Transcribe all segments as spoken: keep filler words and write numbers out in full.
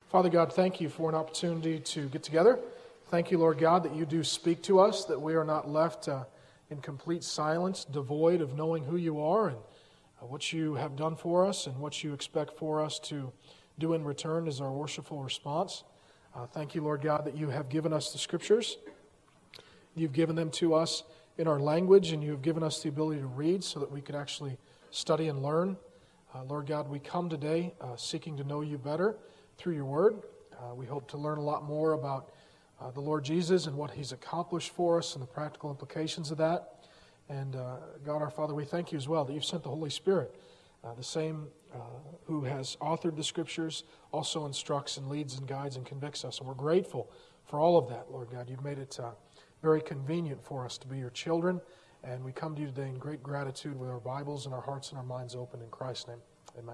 Father God, thank you for an opportunity to get together. Thank you, Lord God, that you do speak to us, that we are not left uh, in complete silence, devoid of knowing who you are and uh, what you have done for us and what you expect for us to do in return as our worshipful response. Uh, thank you, Lord God, that you have given us the Scriptures. You've given them to us in our language, and you have given us the ability to read so that we could actually study and learn. Uh, Lord God, we come today uh, seeking to know you better through your word. Uh, we hope to learn a lot more about uh, the Lord Jesus and what he's accomplished for us and the practical implications of that. And uh, God our Father, we thank you as well that you've sent the Holy Spirit, uh, the same uh, who has authored the Scriptures, also instructs and leads and guides and convicts us. And we're grateful for all of that, Lord God. You've made it uh, very convenient for us to be your children. And we come to you today in great gratitude with our Bibles and our hearts and our minds open in Christ's name. Amen.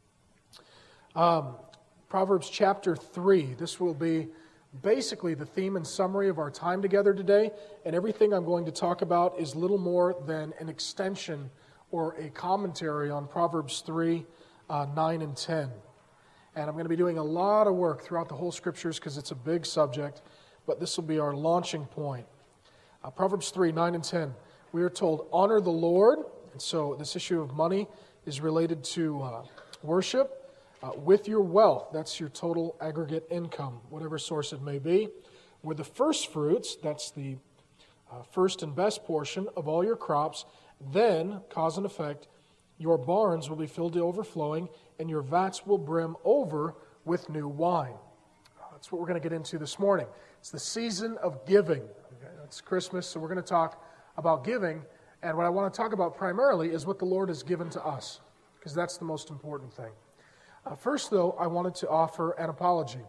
Um, Proverbs chapter three. This will be basically the theme and summary of our time together today. And everything I'm going to talk about is little more than an extension or a commentary on Proverbs three, uh, nine, and ten. And I'm going to be doing a lot of work throughout the whole Scriptures because it's a big subject. But this will be our launching point. Uh, Proverbs three, nine, and ten. We are told, honor the Lord. And so this issue of money is related to uh, worship. Uh, with your wealth, that's your total aggregate income, whatever source it may be. With the first fruits, that's the uh, first and best portion of all your crops. Then, cause and effect, your barns will be filled to overflowing, and your vats will brim over with new wine. Uh, that's what we're going to get into this morning. It's the season of giving. Okay, it's Christmas, so we're going to talk about giving. And what I want to talk about primarily is what the Lord has given to us, because that's the most important thing. Uh, first, though, I wanted to offer an apology.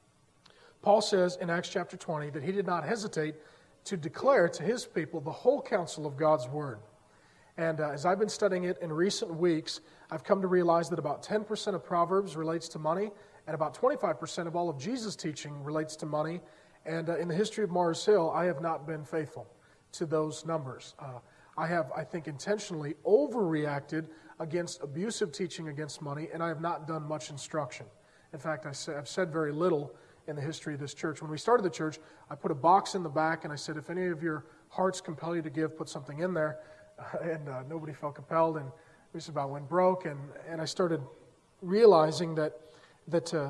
Paul says in Acts chapter twenty that he did not hesitate to declare to his people the whole counsel of God's Word. And uh, as I've been studying it in recent weeks, I've come to realize that about ten percent of Proverbs relates to money, and about twenty-five percent of all of Jesus' teaching relates to money. And uh, in the history of Mars Hill, I have not been faithful to those numbers. Uh, I have, I think, intentionally overreacted against abusive teaching against money, and I have not done much instruction. In fact, I say, I've said very little in the history of this church. When we started the church, I put a box in the back, and I said, if any of your hearts compel you to give, put something in there. Uh, and uh, nobody felt compelled, and we just about went broke. And, and I started realizing that, that uh,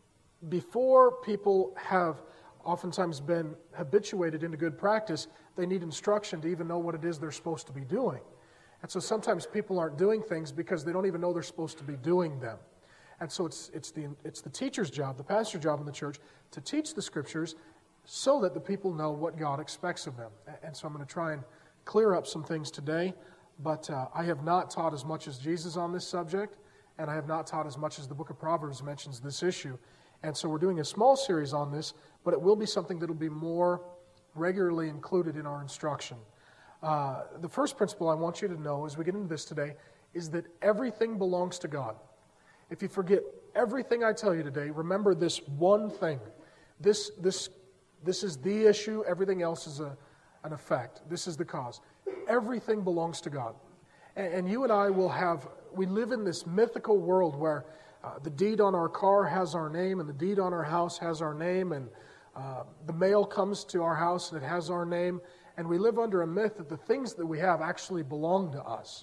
before people have oftentimes been habituated into good practice, they need instruction to even know what it is they're supposed to be doing. And so sometimes people aren't doing things because they don't even know they're supposed to be doing them. And so it's it's the it's the teacher's job, the pastor's job in the church, to teach the Scriptures so that the people know what God expects of them. And so I'm going to try and clear up some things today, but uh, I have not taught as much as Jesus on this subject, and I have not taught as much as the book of Proverbs mentions this issue. And so we're doing a small series on this, but it will be something that will be more regularly included in our instruction. Uh, the first principle I want you to know as we get into this today is that everything belongs to God. If you forget everything I tell you today, remember this one thing. This this this is the issue. Everything else is a an effect. This is the cause. Everything belongs to God. And, and you and I will have, we live in this mythical world where uh, the deed on our car has our name, and the deed on our house has our name, and uh, the mail comes to our house and it has our name. And we live under a myth that the things that we have actually belong to us.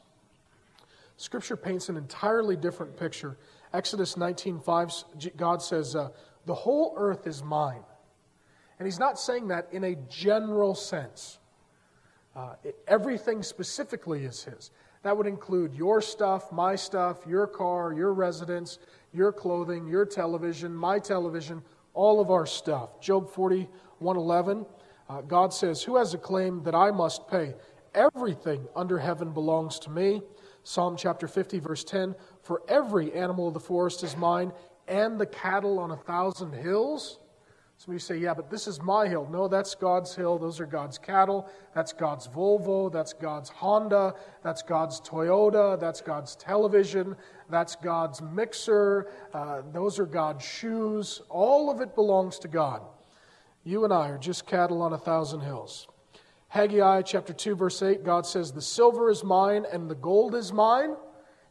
Scripture paints an entirely different picture. Exodus nineteen five, God says, uh, the whole earth is mine. And he's not saying that in a general sense. Uh, it, everything specifically is his. That would include your stuff, my stuff, your car, your residence, your clothing, your television, my television, all of our stuff. Job forty-one eleven. Uh, God says, who has a claim that I must pay? Everything under heaven belongs to me. Psalm chapter fifty, verse ten, for every animal of the forest is mine, and the cattle on a thousand hills. Some of you say, yeah, but this is my hill. No, that's God's hill. Those are God's cattle. That's God's Volvo. That's God's Honda. That's God's Toyota. That's God's television. That's God's mixer. Uh, those are God's shoes. All of it belongs to God. You and I are just cattle on a thousand hills. Haggai chapter two, verse eight, God says, the silver is mine and the gold is mine.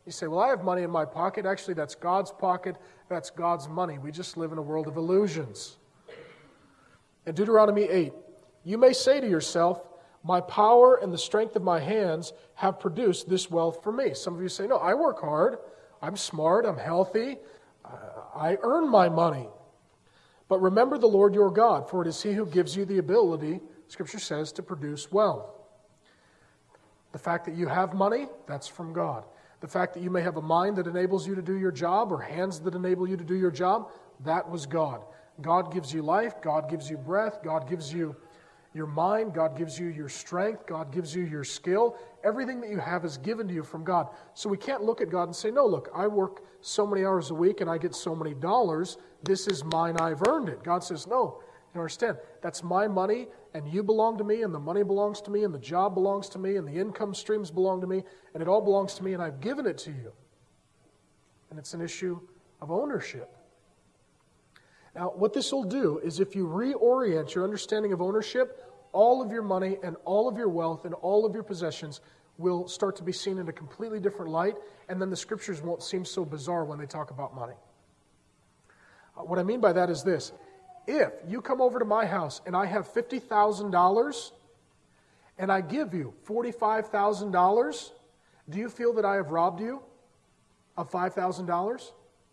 You say, well, I have money in my pocket. Actually, that's God's pocket. That's God's money. We just live in a world of illusions. In Deuteronomy eight, you may say to yourself, my power and the strength of my hands have produced this wealth for me. Some of you say, no, I work hard. I'm smart. I'm healthy. I earn my money. But remember the Lord your God, for it is He who gives you the ability, Scripture says, to produce wealth. The fact that you have money, that's from God. The fact that you may have a mind that enables you to do your job or hands that enable you to do your job, that was God. God gives you life. God gives you breath. God gives you your mind. God gives you your strength. God gives you your skill. Everything that you have is given to you from God. So we can't look at God and say, no, look, I work so many hours a week and I get so many dollars. This is mine. I've earned it. God says, no, you understand. That's my money and you belong to me and the money belongs to me and the job belongs to me and the income streams belong to me and it all belongs to me and I've given it to you. And it's an issue of ownership. Now, what this will do is if you reorient your understanding of ownership, all of your money and all of your wealth and all of your possessions will start to be seen in a completely different light, and then the Scriptures won't seem so bizarre when they talk about money. Uh, what I mean by that is this. If you come over to my house and I have fifty thousand dollars and I give you forty-five thousand dollars, do you feel that I have robbed you of five thousand dollars?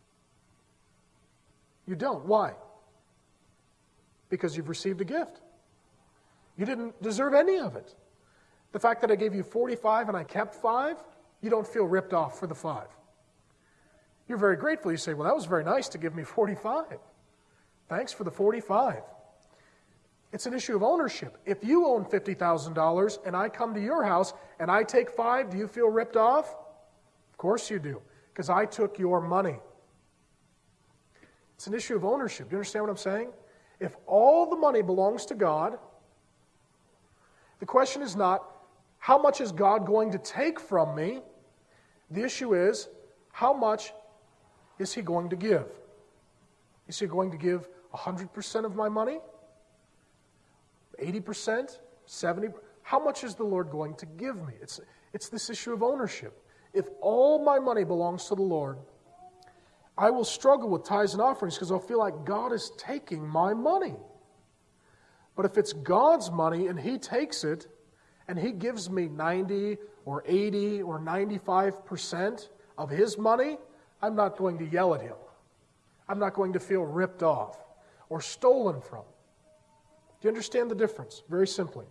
You don't. Why? Because you've received a gift. You didn't deserve any of it. The fact that I gave you forty-five and I kept five, you don't feel ripped off for the five. You're very grateful. You say, well, that was very nice to give me forty-five. Thanks for the forty-five. It's an issue of ownership. If you own fifty thousand dollars and I come to your house and I take five, do you feel ripped off? Of course you do, because I took your money. It's an issue of ownership. Do you understand what I'm saying? If all the money belongs to God, the question is not, how much is God going to take from me? The issue is, how much is He going to give? Is He going to give one hundred percent of my money? eighty percent? seventy percent? How much is the Lord going to give me? It's, it's this issue of ownership. If all my money belongs to the Lord, I will struggle with tithes and offerings because I'll feel like God is taking my money. But if it's God's money and He takes it and He gives me ninety or eighty or ninety-five percent of His money, I'm not going to yell at Him. I'm not going to feel ripped off or stolen from. Do you understand the difference? Very simply.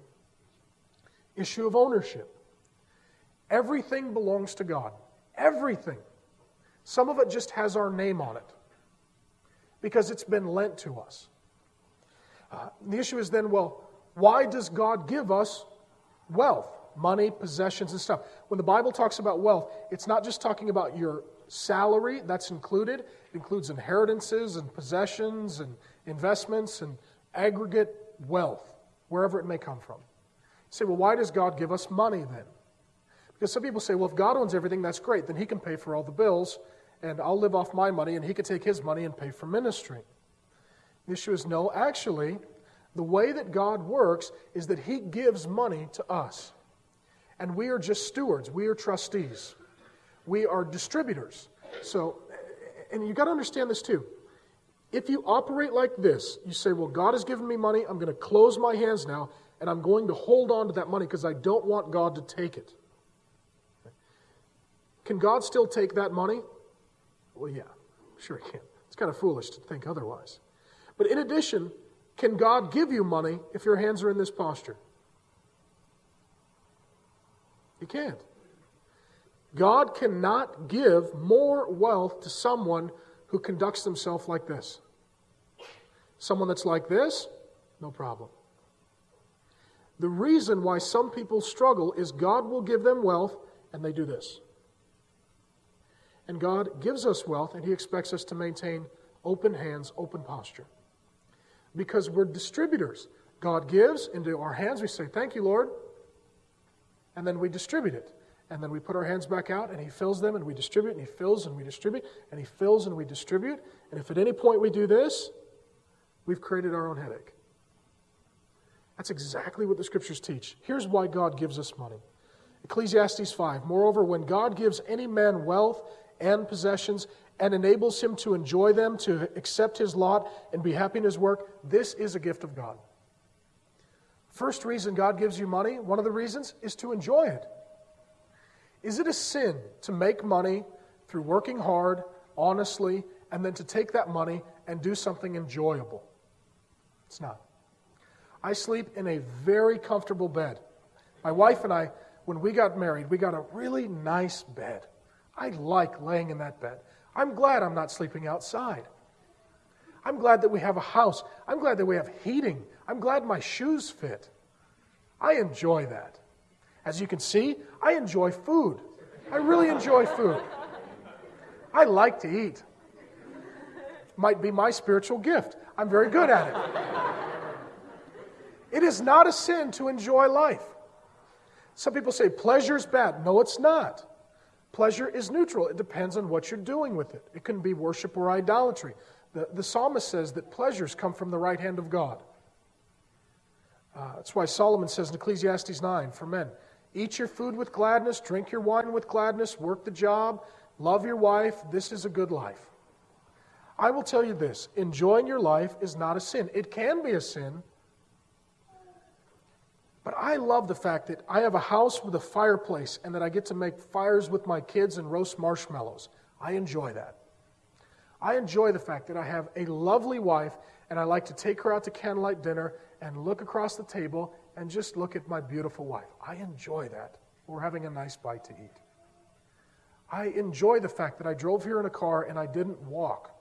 Issue of ownership. Everything belongs to God. Everything. Some of it just has our name on it because it's been lent to us. Uh, the issue is then, well, why does God give us wealth, money, possessions, and stuff? When the Bible talks about wealth, it's not just talking about your salary, that's included. It includes inheritances and possessions and investments and aggregate wealth, wherever it may come from. You say, well, why does God give us money then? Because some people say, well, if God owns everything, that's great. Then He can pay for all the bills, and I'll live off my money, and He can take His money and pay for ministry. The issue is, no, actually, the way that God works is that He gives money to us. And we are just stewards. We are trustees. We are distributors. So, and you've got to understand this too. If you operate like this, you say, well, God has given me money. I'm going to close my hands now, and I'm going to hold on to that money because I don't want God to take it. Can God still take that money? Well, yeah, sure He can. It's kind of foolish to think otherwise. But in addition, can God give you money if your hands are in this posture? He can't. God cannot give more wealth to someone who conducts themselves like this. Someone that's like this, no problem. The reason why some people struggle is God will give them wealth and they do this. And God gives us wealth and He expects us to maintain open hands, open posture. Because we're distributors. God gives into our hands, we say, thank you, Lord. And then we distribute it. And then we put our hands back out and He fills them and we distribute and He fills and we distribute and He fills and we distribute. And if at any point we do this, we've created our own headache. That's exactly what the Scriptures teach. Here's why God gives us money. Ecclesiastes five, moreover, when God gives any man wealth and possessions and enables him to enjoy them, to accept his lot and be happy in his work, this is a gift of God. First reason God gives you money, one of the reasons, is to enjoy it. Is it a sin to make money through working hard, honestly, and then to take that money and do something enjoyable? It's not. I sleep in a very comfortable bed. My wife and I, when we got married, we got a really nice bed. I like laying in that bed. I'm glad I'm not sleeping outside. I'm glad that we have a house. I'm glad that we have heating. I'm glad my shoes fit. I enjoy that. As you can see, I enjoy food. I really enjoy food. I like to eat. Might be my spiritual gift. I'm very good at it. It is not a sin to enjoy life. Some people say pleasure's bad. No, it's not. Pleasure is neutral. It depends on what you're doing with it. It can be worship or idolatry. The, the psalmist says that pleasures come from the right hand of God. Uh, that's why Solomon says in Ecclesiastes nine, for men, eat your food with gladness, drink your wine with gladness, work the job, love your wife. This is a good life. I will tell you this, enjoying your life is not a sin. It can be a sin, but I love the fact that I have a house with a fireplace and that I get to make fires with my kids and roast marshmallows. I enjoy that. I enjoy the fact that I have a lovely wife and I like to take her out to candlelight dinner and look across the table and just look at my beautiful wife. I enjoy that. We're having a nice bite to eat. I enjoy the fact that I drove here in a car and I didn't walk.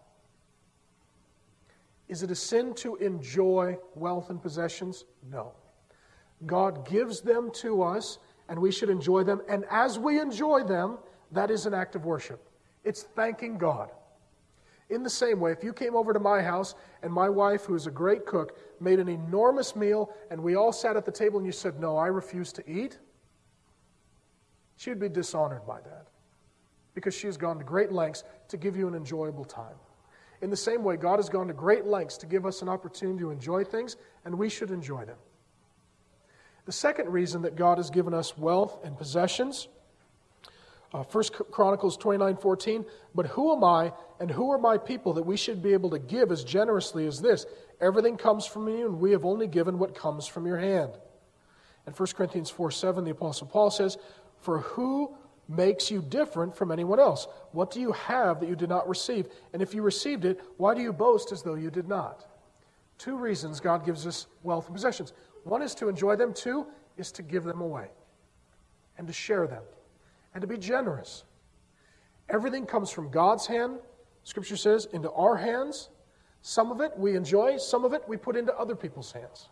Is it a sin to enjoy wealth and possessions? No. God gives them to us and we should enjoy them. And as we enjoy them, that is an act of worship. It's thanking God. In the same way, if you came over to my house and my wife, who is a great cook, made an enormous meal and we all sat at the table and you said, no, I refuse to eat, she would be dishonored by that because she has gone to great lengths to give you an enjoyable time. In the same way, God has gone to great lengths to give us an opportunity to enjoy things, and we should enjoy them. The second reason that God has given us wealth and possessions, uh, First Chronicles twenty-nine fourteen, but who am I and who are my people that we should be able to give as generously as this? Everything comes from you, and we have only given what comes from your hand. And First Corinthians four seven, the Apostle Paul says, for who makes you different from anyone else? What do you have that you did not receive? And if you received it, why do you boast as though you did not? Two reasons God gives us wealth and possessions. One is to enjoy them. Two is to give them away and to share them and to be generous. Everything comes from God's hand, Scripture says, into our hands. Some of it we enjoy, some of it we put into other people's hands.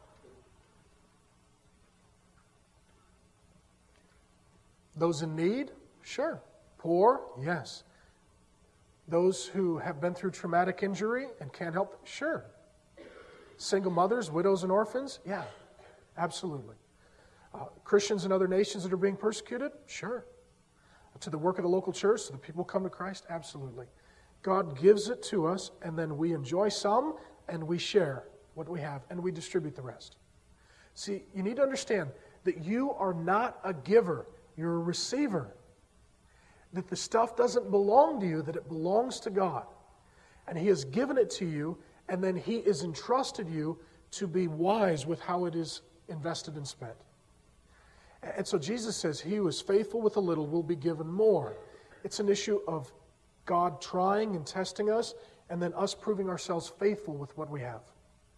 Those in need? Sure. Poor? Yes. Those who have been through traumatic injury and can't help? Sure. Single mothers, widows, and orphans? Yeah, absolutely. Uh, Christians in other nations that are being persecuted? Sure. To the work of the local church, so the people come to Christ? Absolutely. God gives it to us, and then we enjoy some, and we share what we have, and we distribute the rest. See, you need to understand that you are not a giver. You're a receiver. That the stuff doesn't belong to you, that it belongs to God. And He has given it to you, and then He has entrusted you to be wise with how it is invested and spent. And so Jesus says, he who is faithful with a little will be given more. It's an issue of God trying and testing us, and then us proving ourselves faithful with what we have.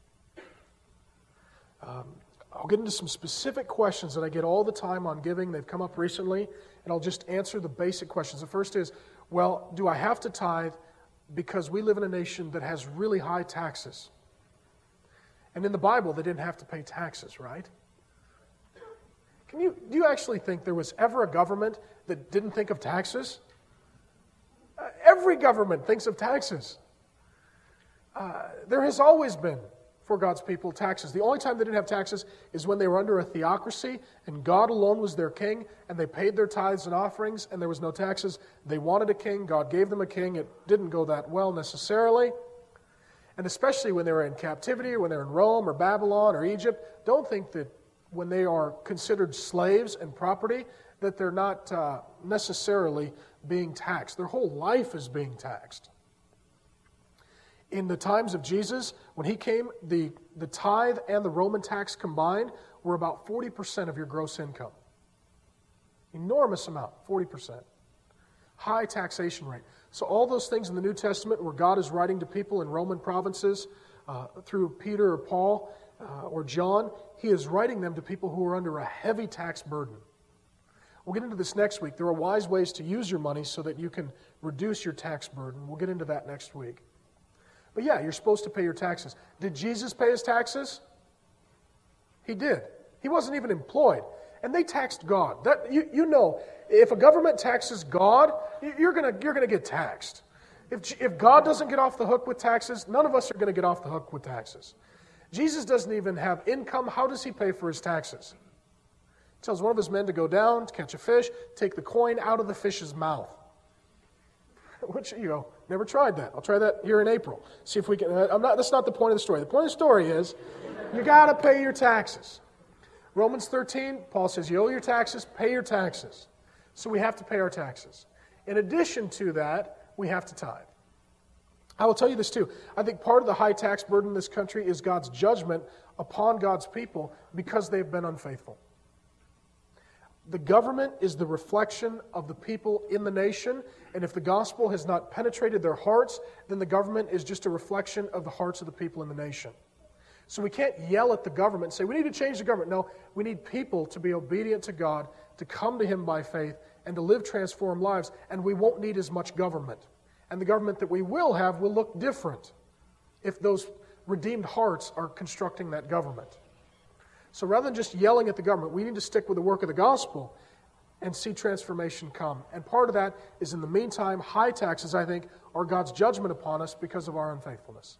Um, I'll get into some specific questions that I get all the time on giving. They've come up recently, and I'll just answer the basic questions. The first is, well, do I have to tithe because we live in a nation that has really high taxes? And in the Bible, they didn't have to pay taxes, right? Can you, do you actually think there was ever a government that didn't think of taxes? Uh, every government thinks of taxes. Uh, there has always been, for God's people, taxes. The only time they didn't have taxes is when they were under a theocracy and God alone was their king and they paid their tithes and offerings and there was no taxes. They wanted a king. God gave them a king. It didn't go that well necessarily. And especially when they were in captivity or when they were in Rome or Babylon or Egypt, don't think that when they are considered slaves and property, that they're not uh, necessarily being taxed. Their whole life is being taxed. In the times of Jesus, when he came, the, the tithe and the Roman tax combined were about forty percent of your gross income. Enormous amount, forty percent. High taxation rate. So all those things in the New Testament where God is writing to people in Roman provinces uh, through Peter or Paul uh, or John, he is writing them to people who are under a heavy tax burden. We'll get into this next week. There are wise ways to use your money so that you can reduce your tax burden. We'll get into that next week. But yeah, you're supposed to pay your taxes. Did Jesus pay his taxes? He did. He wasn't even employed. And they taxed God. That you, you know, if a government taxes God, you're gonna you're gonna get taxed. If if God doesn't get off the hook with taxes, none of us are gonna get off the hook with taxes. Jesus doesn't even have income. How does he pay for his taxes? He tells one of his men to go down to catch a fish, take the coin out of the fish's mouth. Which, you know, never tried that. I'll try that here in April. See if we can. I'm not. That's not the point of the story. The point of the story is, you got to pay your taxes. Romans thirteen, Paul says, you owe your taxes, pay your taxes. So we have to pay our taxes. In addition to that, we have to tithe. I will tell you this too. I think part of the high tax burden in this country is God's judgment upon God's people because they've been unfaithful. The government is the reflection of the people in the nation, and if the gospel has not penetrated their hearts, then the government is just a reflection of the hearts of the people in the nation. So we can't yell at the government and say, we need to change the government. No, we need people to be obedient to God, to come to him by faith, and to live transformed lives, and we won't need as much government. And the government that we will have will look different if those redeemed hearts are constructing that government. So rather than just yelling at the government, we need to stick with the work of the gospel and see transformation come. And part of that is, in the meantime, high taxes, I think, are God's judgment upon us because of our unfaithfulness.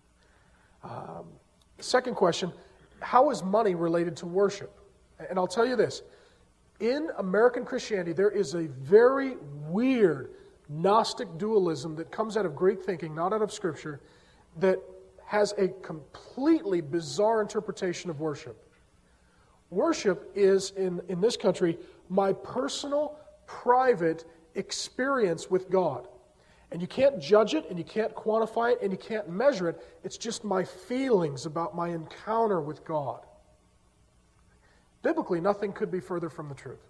Um, second question, how is money related to worship? And I'll tell you this. In American Christianity, there is a very weird Gnostic dualism that comes out of Greek thinking, not out of Scripture, that has a completely bizarre interpretation of worship. Worship is, in, in this country, my personal, private experience with God. And you can't judge it, and you can't quantify it, and you can't measure it. It's just my feelings about my encounter with God. Biblically, nothing could be further from the truth.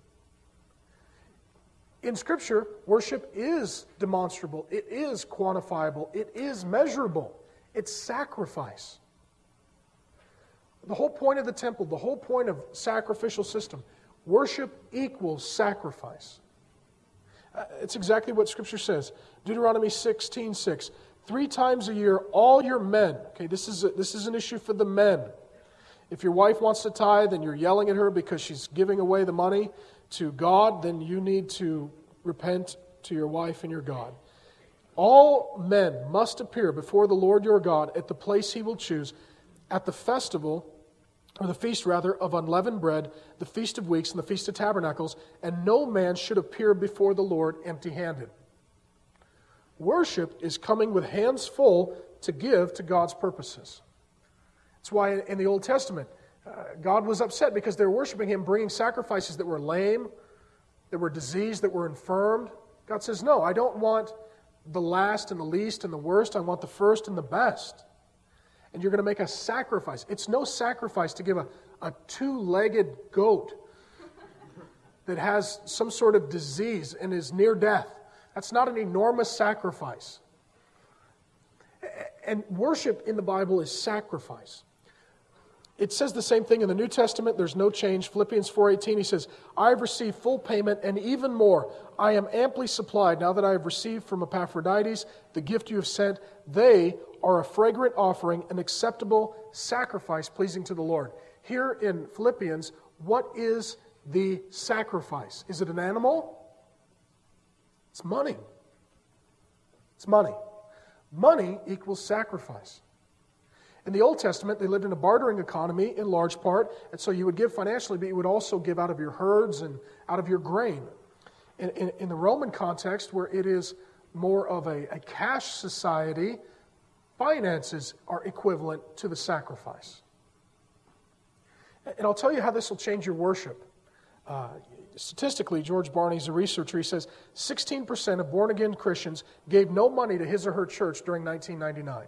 In Scripture, worship is demonstrable. It is quantifiable. It is measurable. It's sacrifice. The whole point of the temple, the whole point of sacrificial system, worship equals sacrifice. Uh, it's exactly what Scripture says. Deuteronomy sixteen six. Three times a year, all your men, okay, this is, a, this is an issue for the men. If your wife wants to tithe and you're yelling at her because she's giving away the money to God, then you need to repent to your wife and your God. All men must appear before the Lord your God at the place he will choose, at the festival, or the feast rather, of unleavened bread, the Feast of Weeks, and the Feast of Tabernacles, and no man should appear before the Lord empty-handed. Worship is coming with hands full to give to God's purposes. That's why in the Old Testament, uh, God was upset because they were worshiping him, bringing sacrifices that were lame, that were diseased, that were infirmed. God says, no, I don't want the last and the least and the worst. I want the first and the best. And you're going to make a sacrifice. It's no sacrifice to give a, a two-legged goat that has some sort of disease and is near death. That's not an enormous sacrifice. And worship in the Bible is sacrifice. It says the same thing in the New Testament. There's no change. Philippians four eighteen, he says, I have received full payment and even more. I am amply supplied now that I have received from Epaphroditus the gift you have sent. They are a fragrant offering, an acceptable sacrifice pleasing to the Lord. Here in Philippians, what is the sacrifice? Is it an animal? It's money. It's money. Money equals sacrifice. In the Old Testament, they lived in a bartering economy in large part, and so you would give financially, but you would also give out of your herds and out of your grain. In, in, in the Roman context, where it is more of a, a cash society, finances are equivalent to the sacrifice. And I'll tell you how this will change your worship. Uh, statistically, George Barney's a researcher. He says sixteen percent of born-again Christians gave no money to his or her church during nineteen ninety-nine.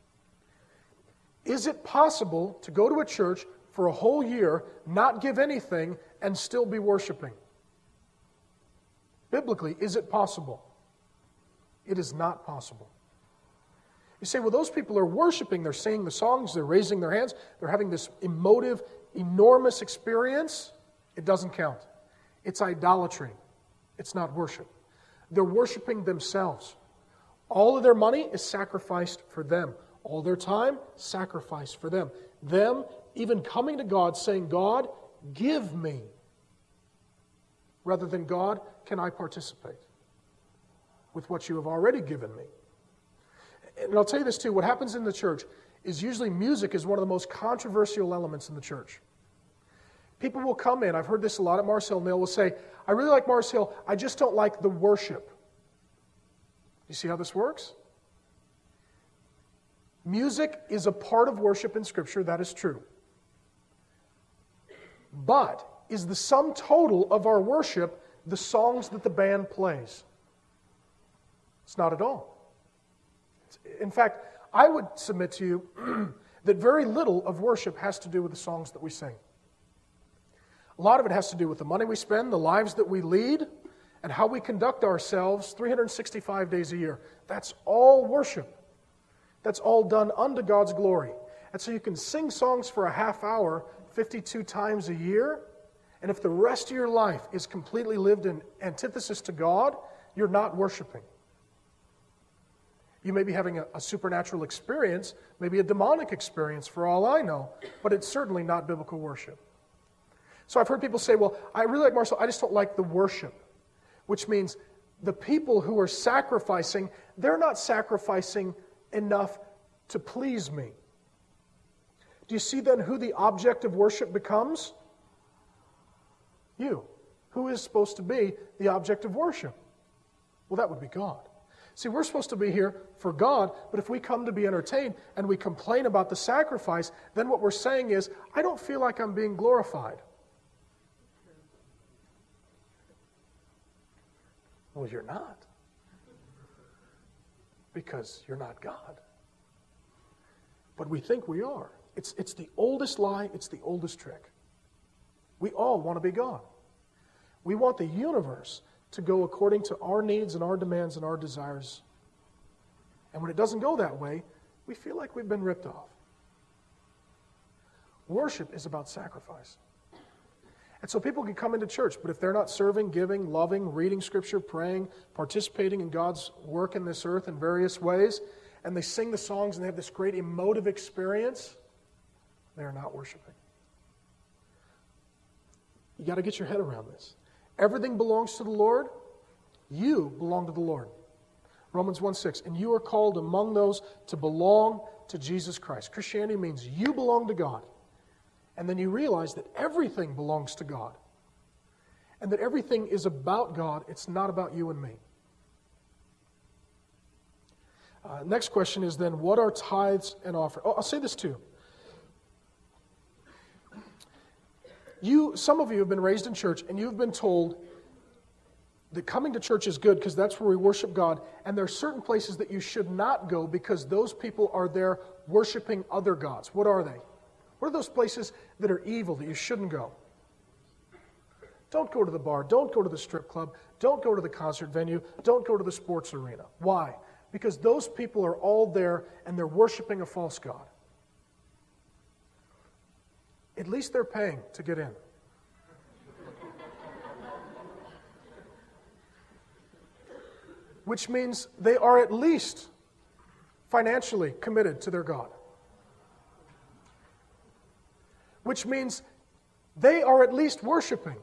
Is it possible to go to a church for a whole year, not give anything, and still be worshiping? Biblically, is it possible? It is not possible. You say, well, those people are worshiping, they're singing the songs, they're raising their hands, they're having this emotive, enormous experience. It doesn't count. It's idolatry. It's not worship. They're worshiping themselves. All of their money is sacrificed for them. All their time, sacrificed for them. Them even coming to God saying, God, give me. Rather than, God, can I participate with what you have already given me? And I'll tell you this too, what happens in the church is usually music is one of the most controversial elements in the church. People will come in, I've heard this a lot at Mars Hill, and they will say, I really like Mars Hill, I just don't like the worship. You see how this works? Music is a part of worship in Scripture, that is true. But is the sum total of our worship the songs that the band plays? It's not at all. In fact, I would submit to you that very little of worship has to do with the songs that we sing. A lot of it has to do with the money we spend, the lives that we lead, and how we conduct ourselves three hundred sixty-five days a year. That's all worship. That's all done unto God's glory. And so you can sing songs for a half hour fifty-two times a year, and if the rest of your life is completely lived in antithesis to God, you're not worshiping. You may be having a, a supernatural experience, maybe a demonic experience for all I know, but it's certainly not biblical worship. So I've heard people say, well, I really like Marcel, I just don't like the worship, which means the people who are sacrificing, they're not sacrificing enough to please me. Do you see then who the object of worship becomes? You. Who is supposed to be the object of worship? Well, that would be God. See, we're supposed to be here for God, but if we come to be entertained and we complain about the sacrifice, then what we're saying is, I don't feel like I'm being glorified. Well, you're not. Because you're not God. But we think we are. It's, it's the oldest lie, it's the oldest trick. We all want to be God. We want the universe to go according to our needs and our demands and our desires. And when it doesn't go that way, we feel like we've been ripped off. Worship is about sacrifice. And so people can come into church, but if they're not serving, giving, loving, reading Scripture, praying, participating in God's work in this earth in various ways, and they sing the songs and they have this great emotive experience, they are not worshiping. You got to get your head around this. Everything belongs to the Lord. You belong to the Lord. Romans one six, and you are called among those to belong to Jesus Christ. Christianity means you belong to God. And then you realize that everything belongs to God. And that everything is about God. It's not about you and me. Uh, next question is then, what are tithes and offerings? Oh, I'll say this too. You, some of you have been raised in church and you've been told that coming to church is good because that's where we worship God, and there are certain places that you should not go because those people are there worshiping other gods. What are they? What are those places that are evil that you shouldn't go? Don't go to the bar. Don't go to the strip club. Don't go to the concert venue. Don't go to the sports arena. Why? Because those people are all there and they're worshiping a false god. At least they're paying to get in. Which means they are at least financially committed to their God. Which means they are at least worshiping.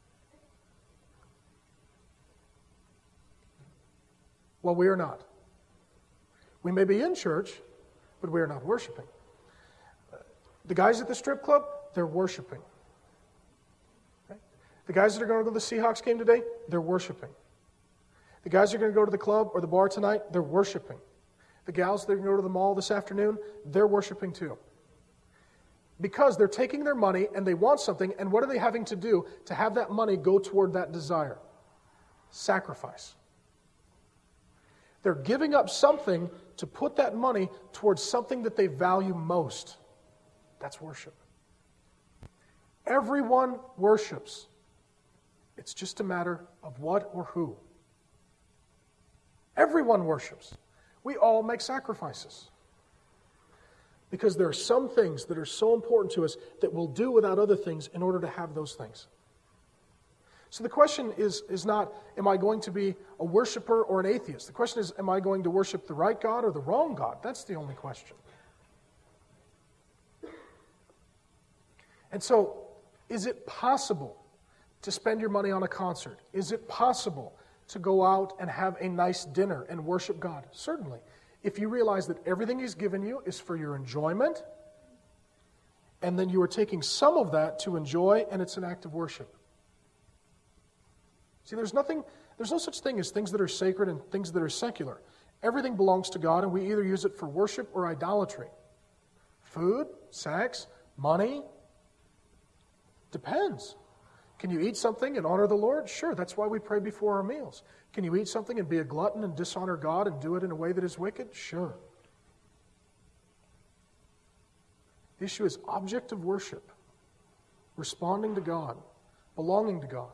Well, we are not. We may be in church, but we are not worshiping. The guys at the strip club, they're worshiping. Okay? The guys that are going to go to the Seahawks game today, they're worshiping. The guys that are going to go to the club or the bar tonight, they're worshiping. The gals that are going to go to the mall this afternoon, they're worshiping too. because they're taking their money and they want something, and what are they having to do to have that money go toward that desire? Sacrifice. They're giving up something to put that money towards something that they value most. That's worship. Everyone worships. It's just a matter of what or who. Everyone worships. We all make sacrifices. Because there are some things that are so important to us that we'll do without other things in order to have those things. So the question is, is not, am I going to be a worshiper or an atheist? The question is, am I going to worship the right God or the wrong God? That's the only question. And so, is it possible to spend your money on a concert? Is it possible to go out and have a nice dinner and worship God? Certainly. If you realize that everything He's given you is for your enjoyment, and then you are taking some of that to enjoy, and it's an act of worship. See, there's nothing, there's no such thing as things that are sacred and things that are secular. Everything belongs to God, and we either use it for worship or idolatry. Food, sex, money, depends. Can you eat something and honor the Lord? Sure, that's why we pray before our meals. Can you eat something and be a glutton and dishonor God and do it in a way that is wicked? Sure. The issue is object of worship, responding to God, belonging to God.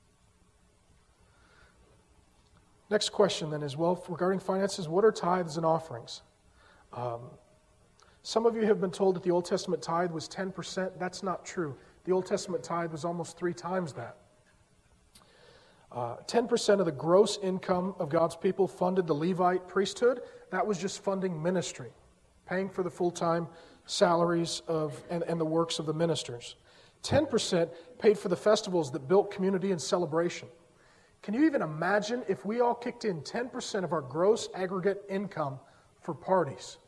Next question then is, well, regarding finances, what are tithes and offerings? Um, some of you have been told that the Old Testament tithe was ten percent. That's not true. The Old Testament tithe was almost three times that. Uh, ten percent of the gross income of God's people funded the Levite priesthood. That was just funding ministry, paying for the full-time salaries of and, and the works of the ministers. ten percent paid for the festivals that built community and celebration. Can you even imagine if we all kicked in ten percent of our gross aggregate income for parties?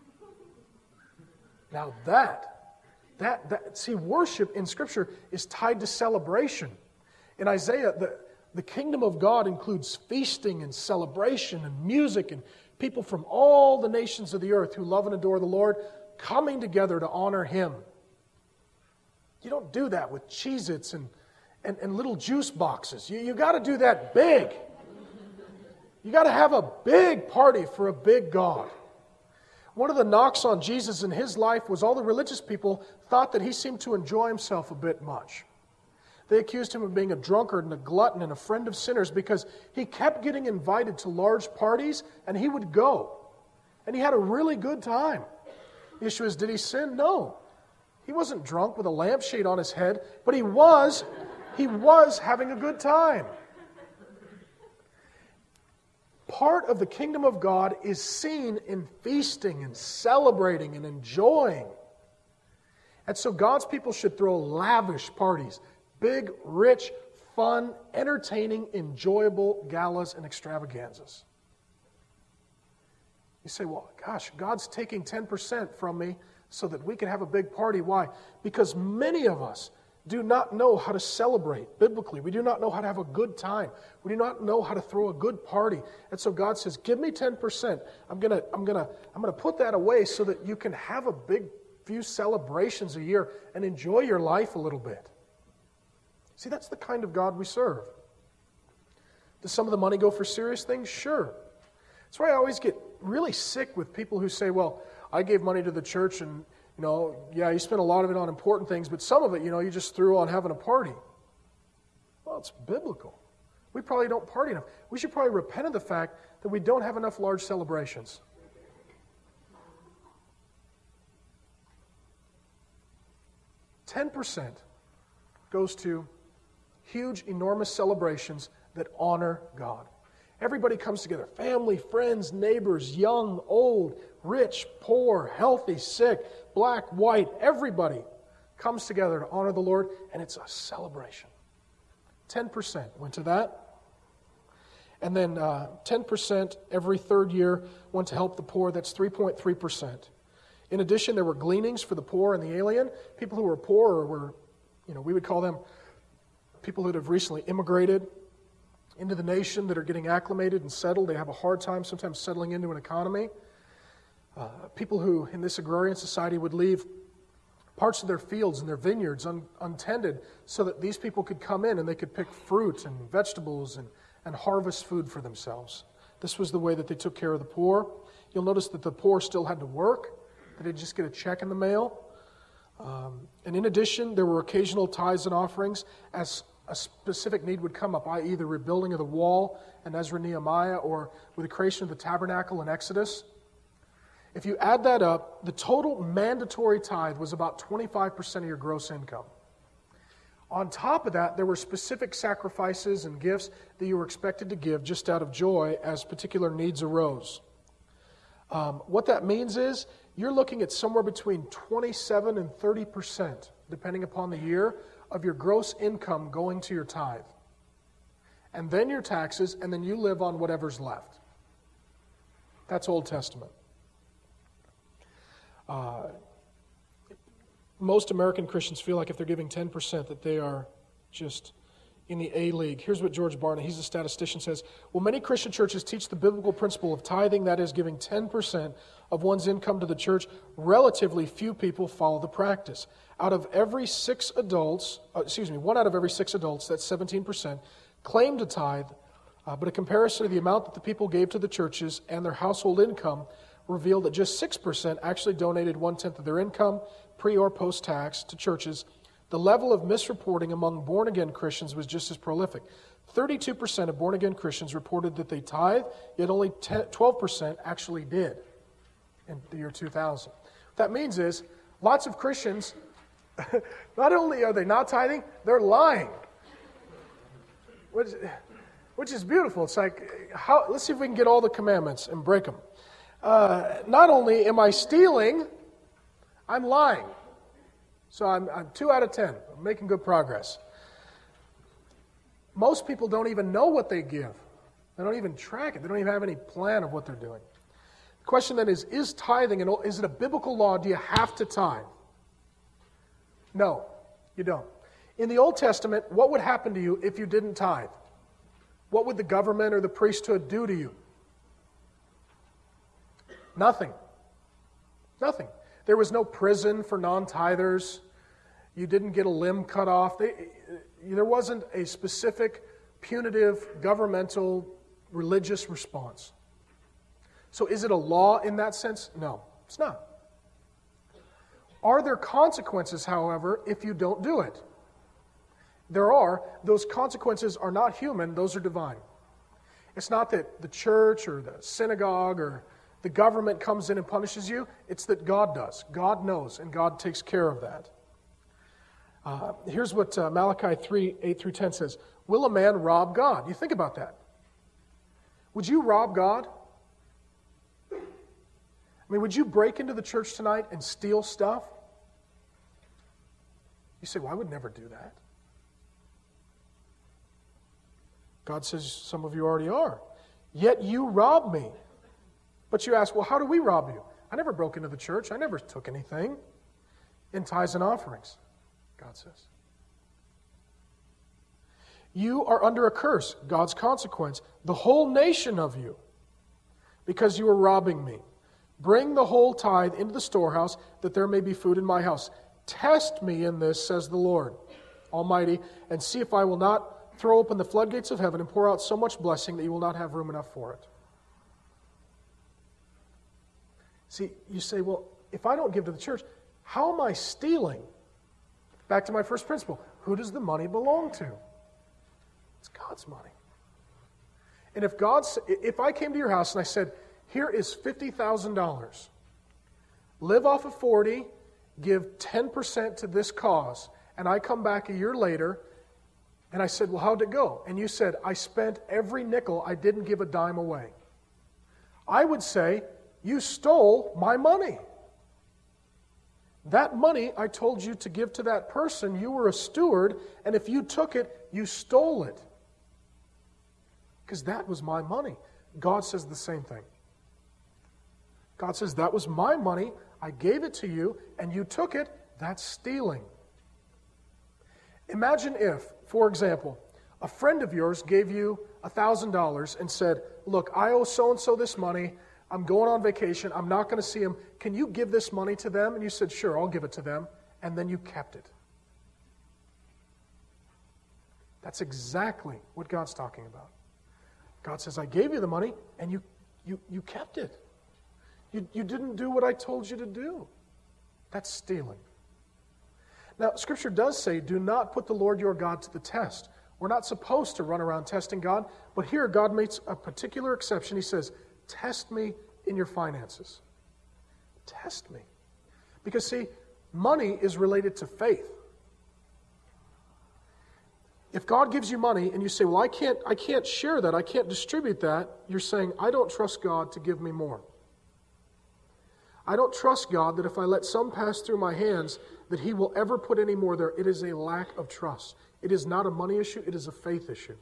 Now that, that, that, see, worship in Scripture is tied to celebration. In Isaiah, the, the kingdom of God includes feasting and celebration and music and people from all the nations of the earth who love and adore the Lord coming together to honor Him. You don't do that with Cheez-Its and, and, and little juice boxes. You, you got to do that big. You got to have a big party for a big God. One of the knocks on Jesus in His life was all the religious people thought that He seemed to enjoy Himself a bit much. They accused Him of being a drunkard and a glutton and a friend of sinners because He kept getting invited to large parties and He would go. And He had a really good time. The issue is, did He sin? No. He wasn't drunk with a lampshade on His head, but He was, He was having a good time. Part of the kingdom of God is seen in feasting and celebrating and enjoying. And so God's people should throw lavish parties, big, rich, fun, entertaining, enjoyable galas and extravaganzas. You say, well, gosh, God's taking ten percent from me so that we can have a big party. Why? Because many of us do not know how to celebrate biblically. We do not know how to have a good time. We do not know how to throw a good party. And so God says, give me ten percent. I'm going to I'm going to I'm going to put that away so that you can have a big few celebrations a year and enjoy your life a little bit. See, that's the kind of God we serve. Does some of the money go for serious things? Sure. That's why I always get really sick with people who say, well, I gave money to the church and, you know, yeah, you spent a lot of it on important things, but some of it, you know, you just threw on having a party. Well, it's biblical. We probably don't party enough. We should probably repent of the fact that we don't have enough large celebrations. ten percent goes to huge, enormous celebrations that honor God. Everybody comes together. Family, friends, neighbors, young, old, rich, poor, healthy, sick, black, white. Everybody comes together to honor the Lord, and it's a celebration. ten percent went to that. And then uh, ten percent every third year went to help the poor. That's three point three percent. In addition, there were gleanings for the poor and the alien. People who were poor or were, you know, we would call them people who have recently immigrated into the nation that are getting acclimated and settled. They have a hard time sometimes settling into an economy. Uh, people who in this agrarian society would leave parts of their fields and their vineyards un, untended so that these people could come in and they could pick fruit and vegetables and, and harvest food for themselves. This was the way that they took care of the poor. You'll notice that the poor still had to work. They didn't just get a check in the mail. Um, and in addition, there were occasional tithes and offerings as a specific need would come up, that is the rebuilding of the wall in Ezra and Nehemiah, or with the creation of the tabernacle in Exodus. If you add that up, the total mandatory tithe was about twenty-five percent of your gross income. On top of that, there were specific sacrifices and gifts that you were expected to give just out of joy as particular needs arose. Um, what that means is you're looking at somewhere between twenty-seven and thirty percent, depending upon the year, of your gross income going to your tithe. And then your taxes, and then you live on whatever's left. That's Old Testament. Uh, most American Christians feel like if they're giving ten percent that they are just in the A league. Here's what George Barna, he's a statistician, says, well, many Christian churches teach the biblical principle of tithing, that is, giving ten percent of one's income to the church. Relatively few people follow the practice. Out of every six adults, uh, excuse me, one out of every six adults, that's seventeen percent, claim to tithe, uh, but a comparison of the amount that the people gave to the churches and their household income revealed that just six percent actually donated one-tenth of their income, pre or post-tax, to churches. The level of misreporting among born-again Christians was just as prolific. thirty-two percent of born-again Christians reported that they tithe, yet only twelve percent actually did in the year two thousand. What that means is lots of Christians, not only are they not tithing, they're lying. Which, which is beautiful. It's like, how, let's see if we can get all the commandments and break them. Uh, not only am I stealing, I'm lying. So I'm, I'm two out of ten. I'm making good progress. Most people don't even know what they give. They don't even track it. They don't even have any plan of what they're doing. The question then is, is tithing, an, is it a biblical law? Do you have to tithe? No, you don't. In the Old Testament, what would happen to you if you didn't tithe? What would the government or the priesthood do to you? Nothing. Nothing. There was no prison for non-tithers. You didn't get a limb cut off. They, there wasn't a specific punitive governmental religious response. So is it a law in that sense? No, it's not. Are there consequences, however, if you don't do it? There are. Those consequences are not human, those are divine. It's not that the church or the synagogue or the government comes in and punishes you. It's that God does. God knows, and God takes care of that. Uh, here's what uh, Malachi three, eight through ten says. Will a man rob God? You think about that. Would you rob God? I mean, would you break into the church tonight and steal stuff? You say, well, I would never do that. God says, some of you already are. Yet you rob me. But you ask, well, how do we rob you? I never broke into the church. I never took anything in tithes and offerings, God says. You are under a curse, God's consequence, the whole nation of you, because you are robbing me. Bring the whole tithe into the storehouse, that there may be food in my house. Test me in this, says the Lord Almighty, and see if I will not throw open the floodgates of heaven and pour out so much blessing that you will not have room enough for it. See, you say, well, if I don't give to the church, how am I stealing? Back to my first principle. Who does the money belong to? It's God's money. And if God's, if I came to your house and I said, here is fifty thousand dollars, live off of forty, give ten percent to this cause, and I come back a year later and I said, well, how'd it go? And you said, I spent every nickel, I didn't give a dime away. I would say, you stole my money. That money I told you to give to that person, you were a steward, and if you took it, you stole it. Because that was my money. God says the same thing. God says, that was my money, I gave it to you, and you took it, that's stealing. Imagine if, for example, a friend of yours gave you one thousand dollars and said, look, I owe so-and-so this money, I'm going on vacation, I'm not going to see him, can you give this money to them? And you said, sure, I'll give it to them. and then you kept it. That's exactly what God's talking about. God says, I gave you the money, and you you, you kept it. You, you didn't do what I told you to do. That's stealing. Now, Scripture does say, do not put the Lord your God to the test. We're not supposed to run around testing God, but here God makes a particular exception. He says, test me in your finances. Test me. Because, see, money is related to faith. If God gives you money and you say, well, I can't, I can't share that, I can't distribute that, you're saying, I don't trust God to give me more. I don't trust God that if I let some pass through my hands, that He will ever put any more there. It is a lack of trust. It is not a money issue, it is a faith issue.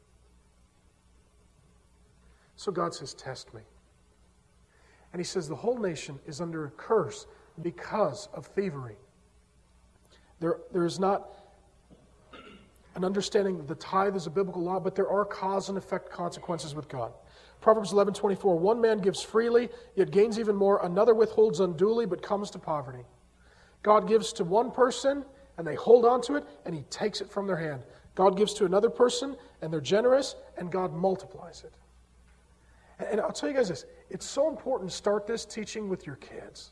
So God says, test me. And He says the whole nation is under a curse because of thievery. There, there is not an understanding that the tithe is a biblical law, but there are cause and effect consequences with God. Proverbs eleven twenty-four, one man gives freely, yet gains even more. Another withholds unduly, but comes to poverty. God gives to one person, and they hold on to it, and He takes it from their hand. God gives to another person, and they're generous, and God multiplies it. And I'll tell you guys this, it's so important to start this teaching with your kids.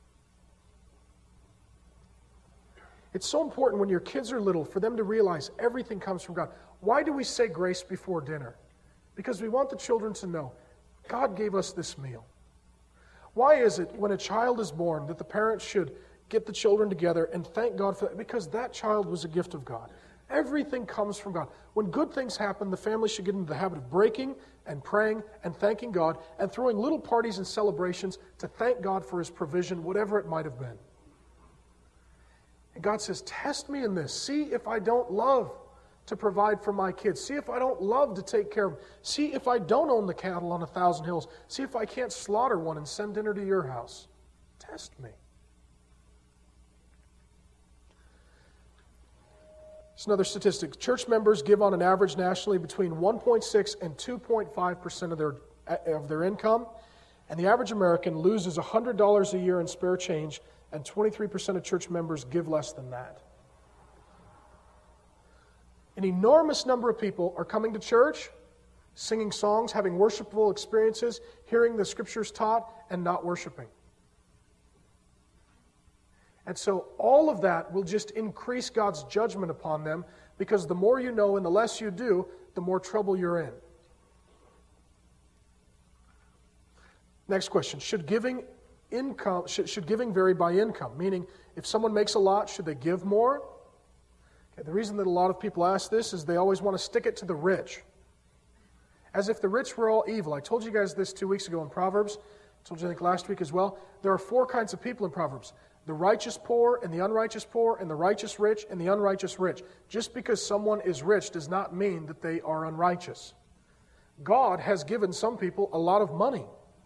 It's so important when your kids are little for them to realize everything comes from God. Why do we say grace before dinner? Because we want the children to know God gave us this meal. Why is it when a child is born that the parents should get the children together and thank God for that? Because that child was a gift of God. Everything comes from God. When good things happen, the family should get into the habit of breaking and praying and thanking God and throwing little parties and celebrations to thank God for His provision, whatever it might have been. And God says, test me in this. See if I don't love to provide for my kids. See if I don't love to take care of them. See if I don't own the cattle on a thousand hills. See if I can't slaughter one and send dinner to your house. Test me. It's another statistic. Church members give on an average nationally between one point six and two point five percent of their of their income, and the average American loses one hundred dollars a year in spare change, and twenty-three percent of church members give less than that. An enormous number of people are coming to church, singing songs, having worshipful experiences, hearing the Scriptures taught, and not worshiping. And so all of that will just increase God's judgment upon them, because the more you know and the less you do, the more trouble you're in. Next question. Should giving income should, should giving vary by income? Meaning, if someone makes a lot, should they give more? Okay, the reason that a lot of people ask this is they always want to stick it to the rich. As if the rich were all evil. I told you guys this two weeks ago in Proverbs. I told you I think last week as well. There are four kinds of people in Proverbs. The righteous poor and the unrighteous poor and the righteous rich and the unrighteous rich. Just because someone is rich does not mean that they are unrighteous. God has given some people a lot of money.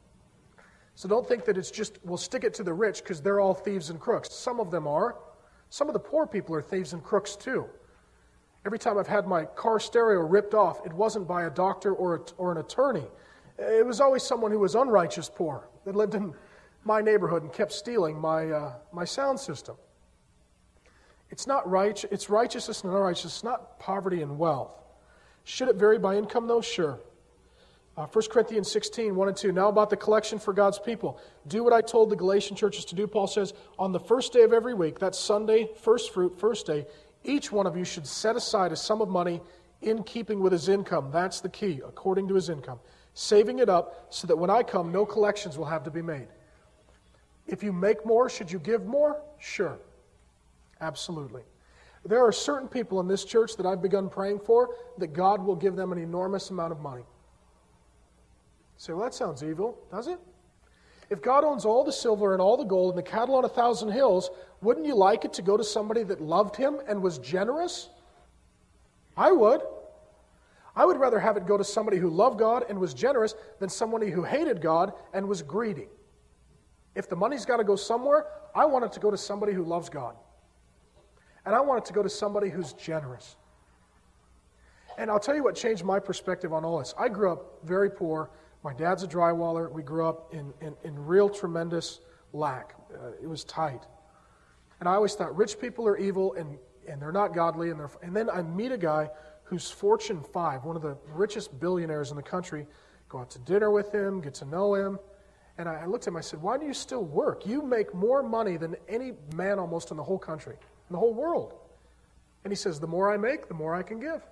So don't think that it's just, we'll stick it to the rich because they're all thieves and crooks. Some of them are. Some of the poor people are thieves and crooks too. Every time I've had my car stereo ripped off, it wasn't by a doctor or, a, or an attorney. It was always someone who was unrighteous poor that lived in my neighborhood and kept stealing my uh, my sound system. It's not right. It's righteousness and unrighteousness. It's not poverty and wealth. Should it vary by income, though? Sure. Uh, First Corinthians sixteen, one and two. Now about the collection for God's people. Do what I told the Galatian churches to do, Paul says. On the first day of every week, that's Sunday, first fruit, first day, each one of you should set aside a sum of money in keeping with his income. That's the key, according to his income. Saving it up so that when I come, no collections will have to be made. If you make more, should you give more? Sure. Absolutely. There are certain people in this church that I've begun praying for that God will give them an enormous amount of money. Say, well, that sounds evil, does it? If God owns all the silver and all the gold and the cattle on a thousand hills, wouldn't you like it to go to somebody that loved Him and was generous? I would. I would rather have it go to somebody who loved God and was generous than somebody who hated God and was greedy. If the money's got to go somewhere, I want it to go to somebody who loves God. And I want it to go to somebody who's generous. And I'll tell you what changed my perspective on all this. I grew up very poor. My dad's a drywaller. We grew up in, in, in real tremendous lack. Uh, it was tight. And I always thought rich people are evil and, and they're not godly. And, they're, and then I meet a guy who's Fortune five, one of the richest billionaires in the country, go out to dinner with him, get to know him. And I, I looked at him, I said, why do you still work? You make more money than any man almost in the whole country, in the whole world. And he says, the more I make, the more I can give.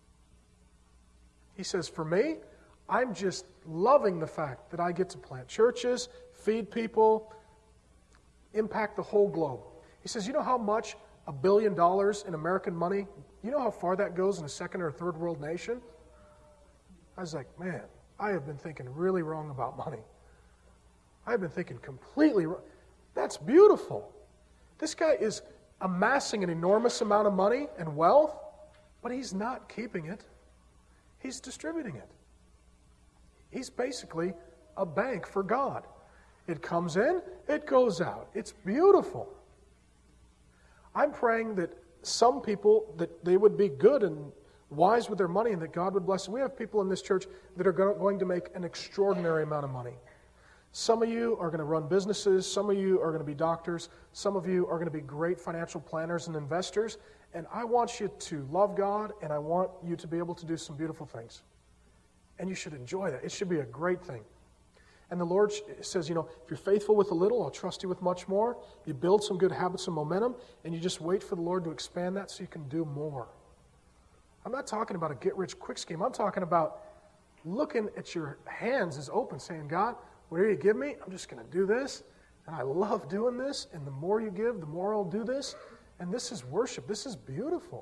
He says, for me, I'm just loving the fact that I get to plant churches, feed people, impact the whole globe. He says, you know how much a billion dollars in American money, you know how far that goes in a second or third world nation? I was like, man, I have been thinking really wrong about money. I've been thinking completely wrong. That's beautiful. This guy is amassing an enormous amount of money and wealth, but he's not keeping it. He's distributing it. He's basically a bank for God. It comes in, it goes out. It's beautiful. I'm praying that some people, that they would be good and wise with their money and that God would bless them. We have people in this church that are going to make an extraordinary amount of money. Some of you are going to run businesses. Some of you are going to be doctors. Some of you are going to be great financial planners and investors. And I want you to love God, and I want you to be able to do some beautiful things. And you should enjoy that. It should be a great thing. And the Lord says, you know, if you're faithful with a little, I'll trust you with much more. You build some good habits and momentum, and you just wait for the Lord to expand that so you can do more. I'm not talking about a get-rich-quick scheme. I'm talking about looking at your hands as open, saying, God, whatever you give me, I'm just going to do this. And I love doing this. And the more you give, the more I'll do this. And this is worship. This is beautiful.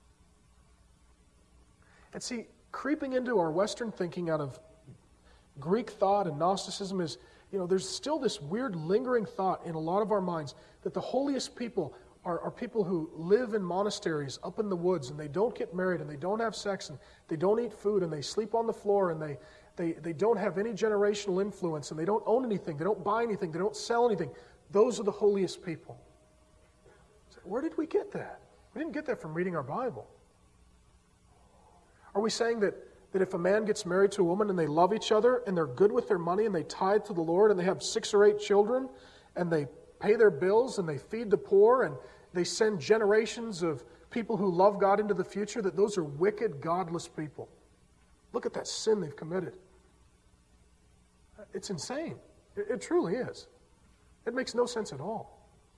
And see, creeping into our Western thinking out of Greek thought and Gnosticism is, you know, there's still this weird lingering thought in a lot of our minds that the holiest people are, are people who live in monasteries up in the woods and they don't get married and they don't have sex and they don't eat food and they sleep on the floor and they, they, they don't have any generational influence and they don't own anything, they don't buy anything, they don't sell anything. Those are the holiest people. So where did we get that? We didn't get that from reading our Bible. Are we saying that That if a man gets married to a woman and they love each other and they're good with their money and they tithe to the Lord and they have six or eight children and they pay their bills and they feed the poor and they send generations of people who love God into the future, that those are wicked, godless people? Look at that sin they've committed. It's insane. It, it truly is. It makes no sense at all.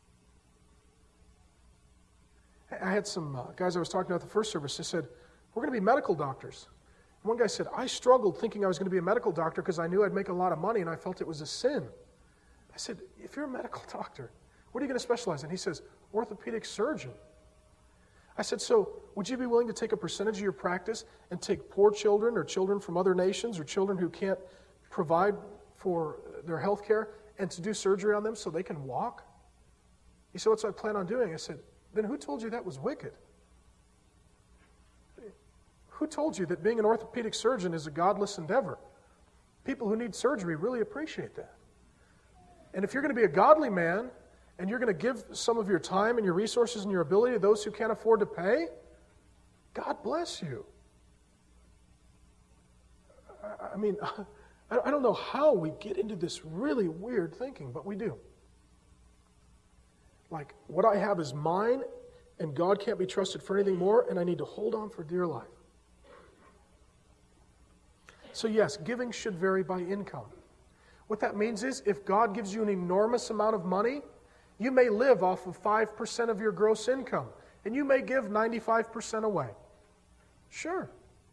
I had some uh, guys I was talking to at the first service. They said, we're going to be medical doctors. One guy said, I struggled thinking I was going to be a medical doctor because I knew I'd make a lot of money and I felt it was a sin. I said, if you're a medical doctor, what are you going to specialize in? He says, orthopedic surgeon. I said, so would you be willing to take a percentage of your practice and take poor children or children from other nations or children who can't provide for their health care and to do surgery on them so they can walk? He said, what's I plan on doing? I said, then who told you that was wicked? Who told you that being an orthopedic surgeon is a godless endeavor? People who need surgery really appreciate that. And if you're going to be a godly man, and you're going to give some of your time and your resources and your ability to those who can't afford to pay, God bless you. I mean, I don't know how we get into this really weird thinking, but we do. Like, what I have is mine, and God can't be trusted for anything more, and I need to hold on for dear life. So yes, giving should vary by income. What that means is, if God gives you an enormous amount of money, you may live off of five percent of your gross income, and you may give ninety-five percent away. Sure.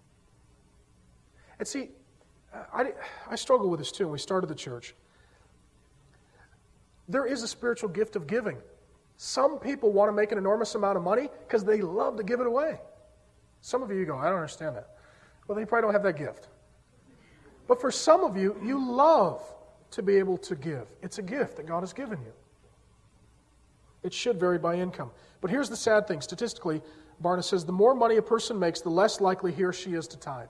And see, I, I struggle with this too when we started the church. There is a spiritual gift of giving. Some people want to make an enormous amount of money because they love to give it away. Some of you go, I don't understand that. Well, they probably don't have that gift. But for some of you, you love to be able to give. It's a gift that God has given you. It should vary by income. But here's the sad thing. Statistically, Barna says, the more money a person makes, the less likely he or she is to tithe.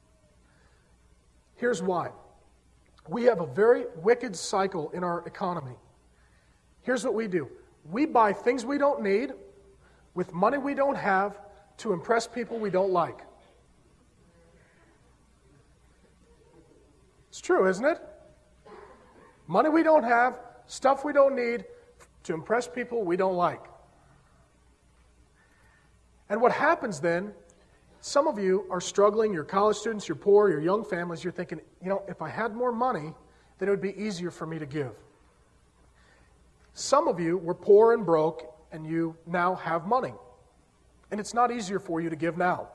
Here's why. We have a very wicked cycle in our economy. Here's what we do. We buy things we don't need with money we don't have to impress people we don't like. It's true, isn't it? Money we don't have, stuff we don't need, to impress people we don't like. And what happens then, some of you are struggling, you're college students, you're poor, you're young families, you're thinking, you know, if I had more money, then it would be easier for me to give. Some of you were poor and broke, and you now have money. And it's not easier for you to give now.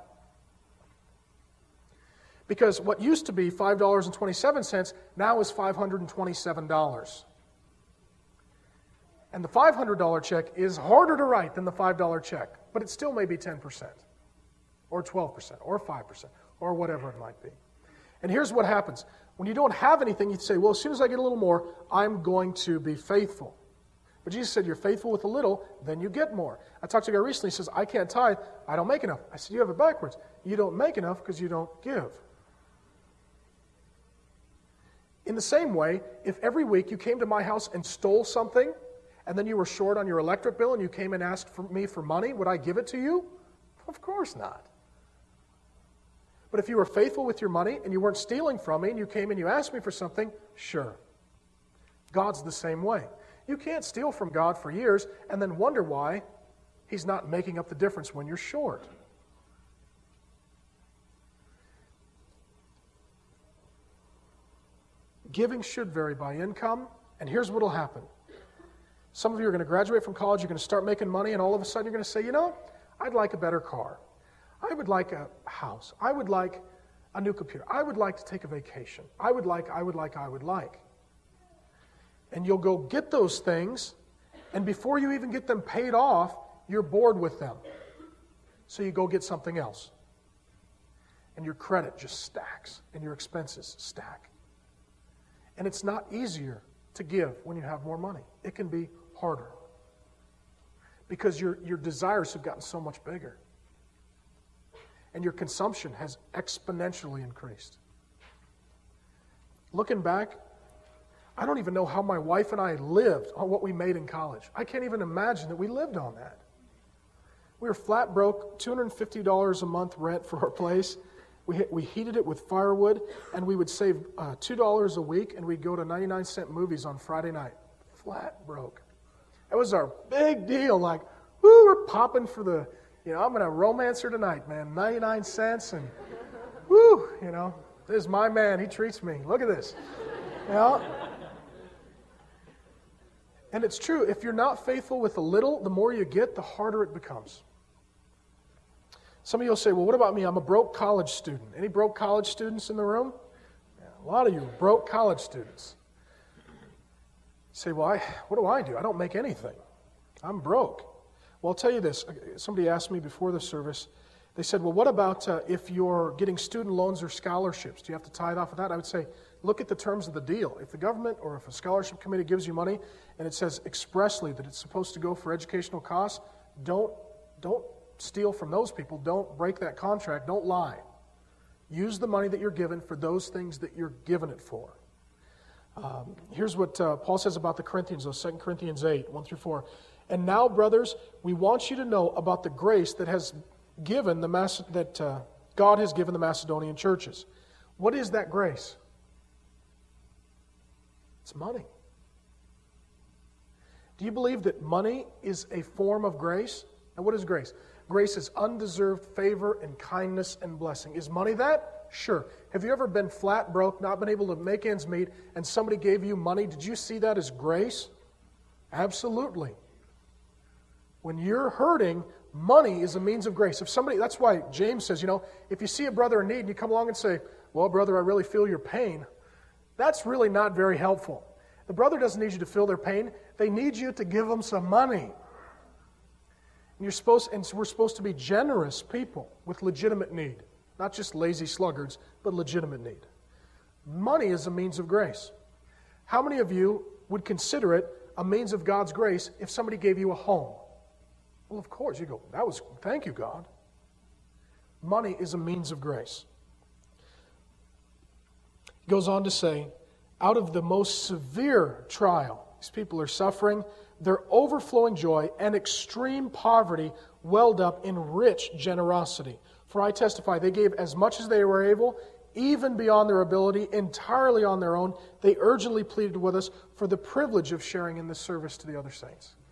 Because what used to be five dollars and twenty-seven cents now is five hundred twenty-seven dollars. And the five hundred dollars check is harder to write than the five dollars check, but it still may be ten percent, or twelve percent, or five percent, or whatever it might be. And here's what happens. When you don't have anything, you say, well, as soon as I get a little more, I'm going to be faithful. But Jesus said, you're faithful with a little, then you get more. I talked to a guy recently, he says, I can't tithe, I don't make enough. I said, you have it backwards. You don't make enough because you don't give. In the same way, if every week you came to my house and stole something, and then you were short on your electric bill and you came and asked for me for money, would I give it to you? Of course not. But if you were faithful with your money and you weren't stealing from me and you came and you asked me for something, sure. God's the same way. You can't steal from God for years and then wonder why He's not making up the difference when you're short. Giving should vary by income, and here's what will happen. Some of you are going to graduate from college, you're going to start making money, and all of a sudden you're going to say, you know, I'd like a better car. I would like a house. I would like a new computer. I would like to take a vacation. I would like, I would like, I would like. And you'll go get those things, and before you even get them paid off, you're bored with them. So you go get something else. And your credit just stacks, and your expenses stack. And it's not easier to give when you have more money. It can be harder. Because your, your desires have gotten so much bigger. And your consumption has exponentially increased. Looking back, I don't even know how my wife and I lived on what we made in college. I can't even imagine that we lived on that. We were flat broke, two hundred fifty dollars a month rent for our place. We we heated it with firewood, and we would save uh, two dollars a week, and we'd go to ninety-nine cent movies on Friday night. Flat broke. It was our big deal. Like, woo, we're popping for the, you know, I'm going to romance her tonight, man. ninety-nine cents, and woo, you know, this is my man. He treats me. Look at this. You know? And it's true. If you're not faithful with a little, the more you get, the harder it becomes. Some of you will say, well, what about me? I'm a broke college student. Any broke college students in the room? Yeah, a lot of you are broke college students. You say, well, I, what do I do? I don't make anything. I'm broke. Well, I'll tell you this. Somebody asked me before the service, they said, well, what about uh, if you're getting student loans or scholarships? Do you have to tithe off of that? I would say, look at the terms of the deal. If the government or if a scholarship committee gives you money and it says expressly that it's supposed to go for educational costs, don't, don't steal from those people. Don't break that contract. Don't lie. Use the money that you're given for those things that you're given it for. Um, here's what uh, Paul says about the Corinthians, though, Second Corinthians eight, one through four. And now, brothers, we want you to know about the grace that has given the Mace- that uh, God has given the Macedonian churches. What is that grace? It's money. Do you believe that money is a form of grace? And what is grace? Grace is undeserved favor and kindness and blessing. Is money that? Sure. Have you ever been flat broke, not been able to make ends meet, and somebody gave you money? Did you see that as grace? Absolutely. When you're hurting, money is a means of grace. If somebody, that's why James says, you know, if you see a brother in need and you come along and say, well, brother, I really feel your pain, that's really not very helpful. The brother doesn't need you to feel their pain. They need you to give them some money. And you're supposed, and we're supposed to be generous people with legitimate need. Not just lazy sluggards, but legitimate need. Money is a means of grace. How many of you would consider it a means of God's grace if somebody gave you a home? Well, of course. You go, that was, thank you, God. Money is a means of grace. He goes on to say, out of the most severe trial, these people are suffering, their overflowing joy and extreme poverty welled up in rich generosity. For I testify, they gave as much as they were able, even beyond their ability, entirely on their own. They urgently pleaded with us for the privilege of sharing in this service to the other saints.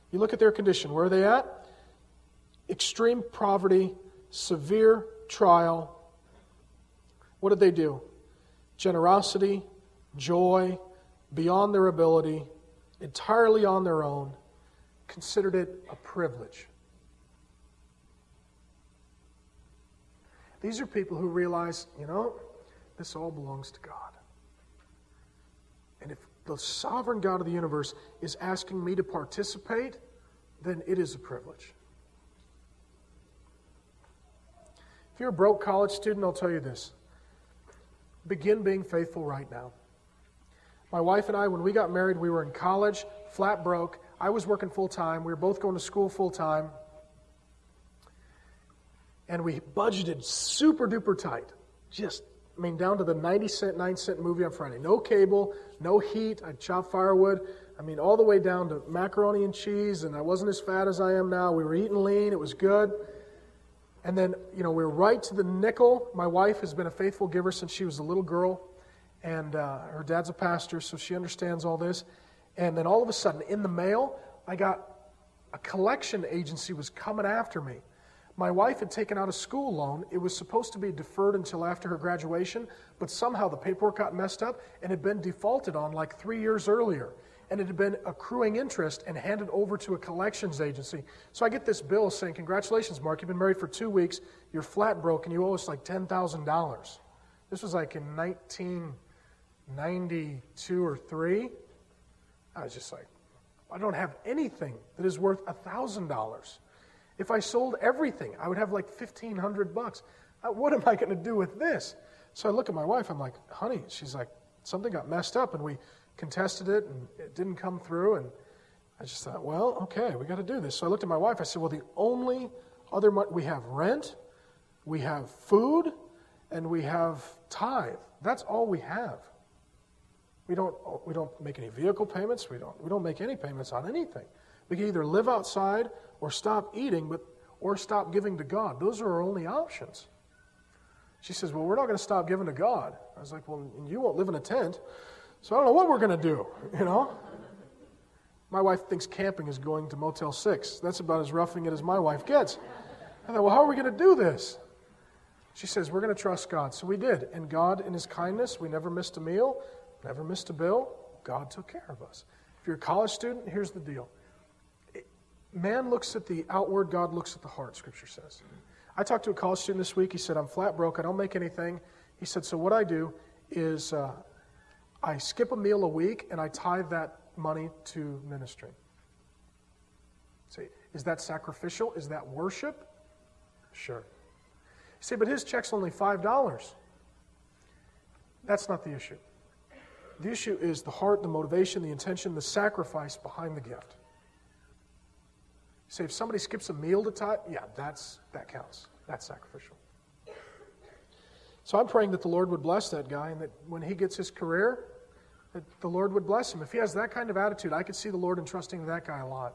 You look at their condition. Where are they at? Extreme poverty, severe trial. What did they do? Generosity, joy, beyond their ability, entirely on their own, considered it a privilege. These are people who realize, you know, this all belongs to God. And if the sovereign God of the universe is asking me to participate, then it is a privilege. If you're a broke college student, I'll tell you this. Begin being faithful right now. My wife and I, when we got married, we were in college, flat broke. I was working full-time. We were both going to school full-time. And we budgeted super duper tight. Just, I mean, down to the ninety cent, nine cent movie on Friday. No cable, no heat. I'd chop firewood. I mean, all the way down to macaroni and cheese, and I wasn't as fat as I am now. We were eating lean. It was good. And then, you know, we were right to the nickel. My wife has been a faithful giver since she was a little girl. And uh, her dad's a pastor, so she understands all this. And then all of a sudden, in the mail, I got a collection agency was coming after me. My wife had taken out a school loan. It was supposed to be deferred until after her graduation, but somehow the paperwork got messed up and had been defaulted on like three years earlier. And it had been accruing interest and handed over to a collections agency. So I get this bill saying, congratulations, Mark, you've been married for two weeks, you're flat broke, and you owe us like ten thousand dollars. This was like in nineteen ninety-two or three. I was just like, I don't have anything that is worth one thousand dollars. If I sold everything, I would have like fifteen hundred bucks. What am I going to do with this? So I look at my wife, I'm like, honey, she's like, something got messed up, and we contested it, and it didn't come through, and I just thought, well, okay, we got to do this. So I looked at my wife, I said, well, the only other money, we have rent, we have food, and we have tithe. That's all we have. We don't we don't make any vehicle payments, we don't we don't make any payments on anything. We can either live outside or stop eating, but or stop giving to God. Those are our only options. She says, well, we're not going to stop giving to God. I was like, well, you won't live in a tent, so I don't know what we're going to do, you know? My wife thinks camping is going to Motel six. That's about as roughing it as my wife gets. I thought, well, how are we going to do this? She says, we're going to trust God. So we did. And God, in His kindness, we never missed a meal, never missed a bill. God took care of us. If you're a college student, here's the deal. Man looks at the outward, God looks at the heart, Scripture says. I talked to a college student this week. He said, I'm flat broke. I don't make anything. He said, so what I do is uh, I skip a meal a week and I tithe that money to ministry. Say, is that sacrificial? Is that worship? Sure. You say, but his check's only five dollars. That's not the issue. The issue is the heart, the motivation, the intention, the sacrifice behind the gift. You say, if somebody skips a meal to tithe, yeah, that's that counts. That's sacrificial. So I'm praying that the Lord would bless that guy, and that when he gets his career, that the Lord would bless him. If he has that kind of attitude, I could see the Lord entrusting that guy a lot.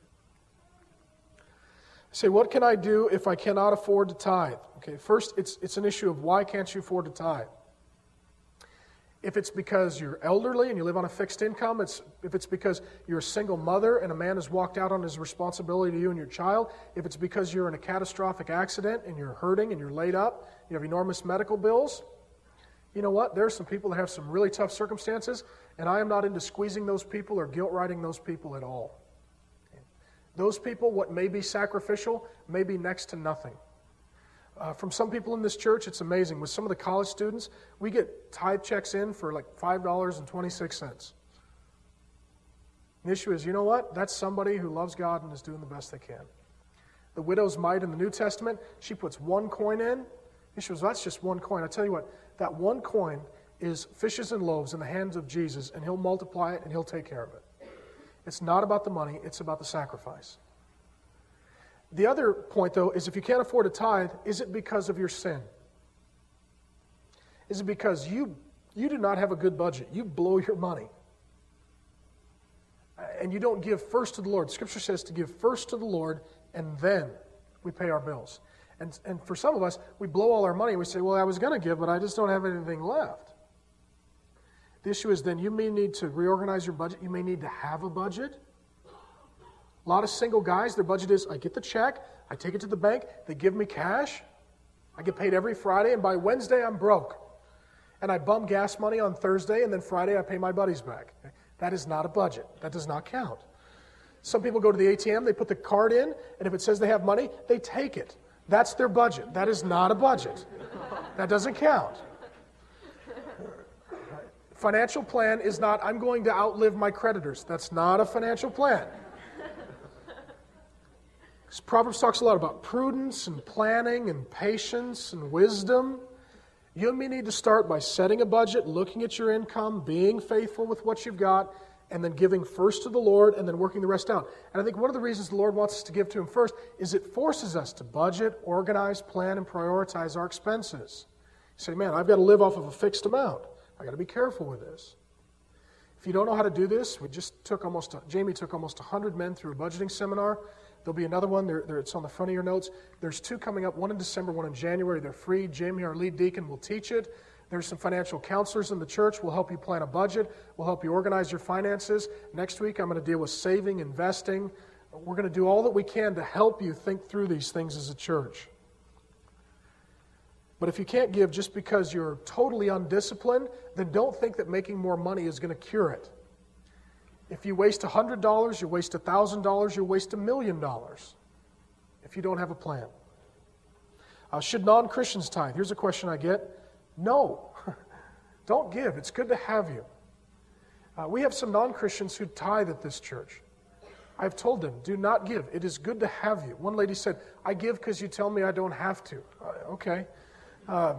I say, what can I do if I cannot afford to tithe? Okay, first, it's it's an issue of why can't you afford to tithe? If it's because you're elderly and you live on a fixed income, it's if it's because you're a single mother and a man has walked out on his responsibility to you and your child, if it's because you're in a catastrophic accident and you're hurting and you're laid up, you have enormous medical bills, you know what? There are some people that have some really tough circumstances, and I am not into squeezing those people or guilt-riding those people at all. Those people, what may be sacrificial, may be next to nothing. Uh, from some people in this church, it's amazing. With some of the college students, we get tithe checks in for like five dollars and twenty-six cents. The issue is, you know what? That's somebody who loves God and is doing the best they can. The widow's mite in the New Testament, she puts one coin in. The issue is, that's just one coin. I tell you what, that one coin is fishes and loaves in the hands of Jesus, and He'll multiply it and He'll take care of it. It's not about the money, it's about the sacrifice. The other point, though, is if you can't afford a tithe, is it because of your sin? Is it because you you do not have a good budget? You blow your money. And you don't give first to the Lord. Scripture says to give first to the Lord, and then we pay our bills. And, and for some of us, we blow all our money. We say, well, I was going to give, but I just don't have anything left. The issue is then you may need to reorganize your budget. You may need to have a budget. A lot of single guys, their budget is, I get the check, I take it to the bank, they give me cash, I get paid every Friday, and by Wednesday I'm broke. And I bum gas money on Thursday, and then Friday I pay my buddies back. That is not a budget. That does not count. Some people go to the A T M, they put the card in, and if it says they have money, they take it. That's their budget. That is not a budget. That doesn't count. Financial plan is not, I'm going to outlive my creditors. That's not a financial plan. Proverbs talks a lot about prudence and planning and patience and wisdom. You and me need to start by setting a budget, looking at your income, being faithful with what you've got, and then giving first to the Lord and then working the rest out. And I think one of the reasons the Lord wants us to give to Him first is it forces us to budget, organize, plan, and prioritize our expenses. You say, man, I've got to live off of a fixed amount. I've got to be careful with this. If you don't know how to do this, we just took almost, a, Jamie took almost one hundred men through a budgeting seminar. There'll be another one. There, there, it's on the front of your notes. There's two coming up, one in December, one in January. They're free. Jamie, our lead deacon, will teach it. There's some financial counselors in the church. We'll help you plan a budget. We'll help you organize your finances. Next week, I'm going to deal with saving, investing. We're going to do all that we can to help you think through these things as a church. But if you can't give just because you're totally undisciplined, then don't think that making more money is going to cure it. If you waste one hundred dollars, you waste one thousand dollars, you waste a million dollars if you don't have a plan. Uh, should non-Christians tithe? Here's a question I get. No. Don't give. It's good to have you. Uh, we have some non-Christians who tithe at this church. I've told them, do not give. It is good to have you. One lady said, I give because you tell me I don't have to. Uh, okay. Uh,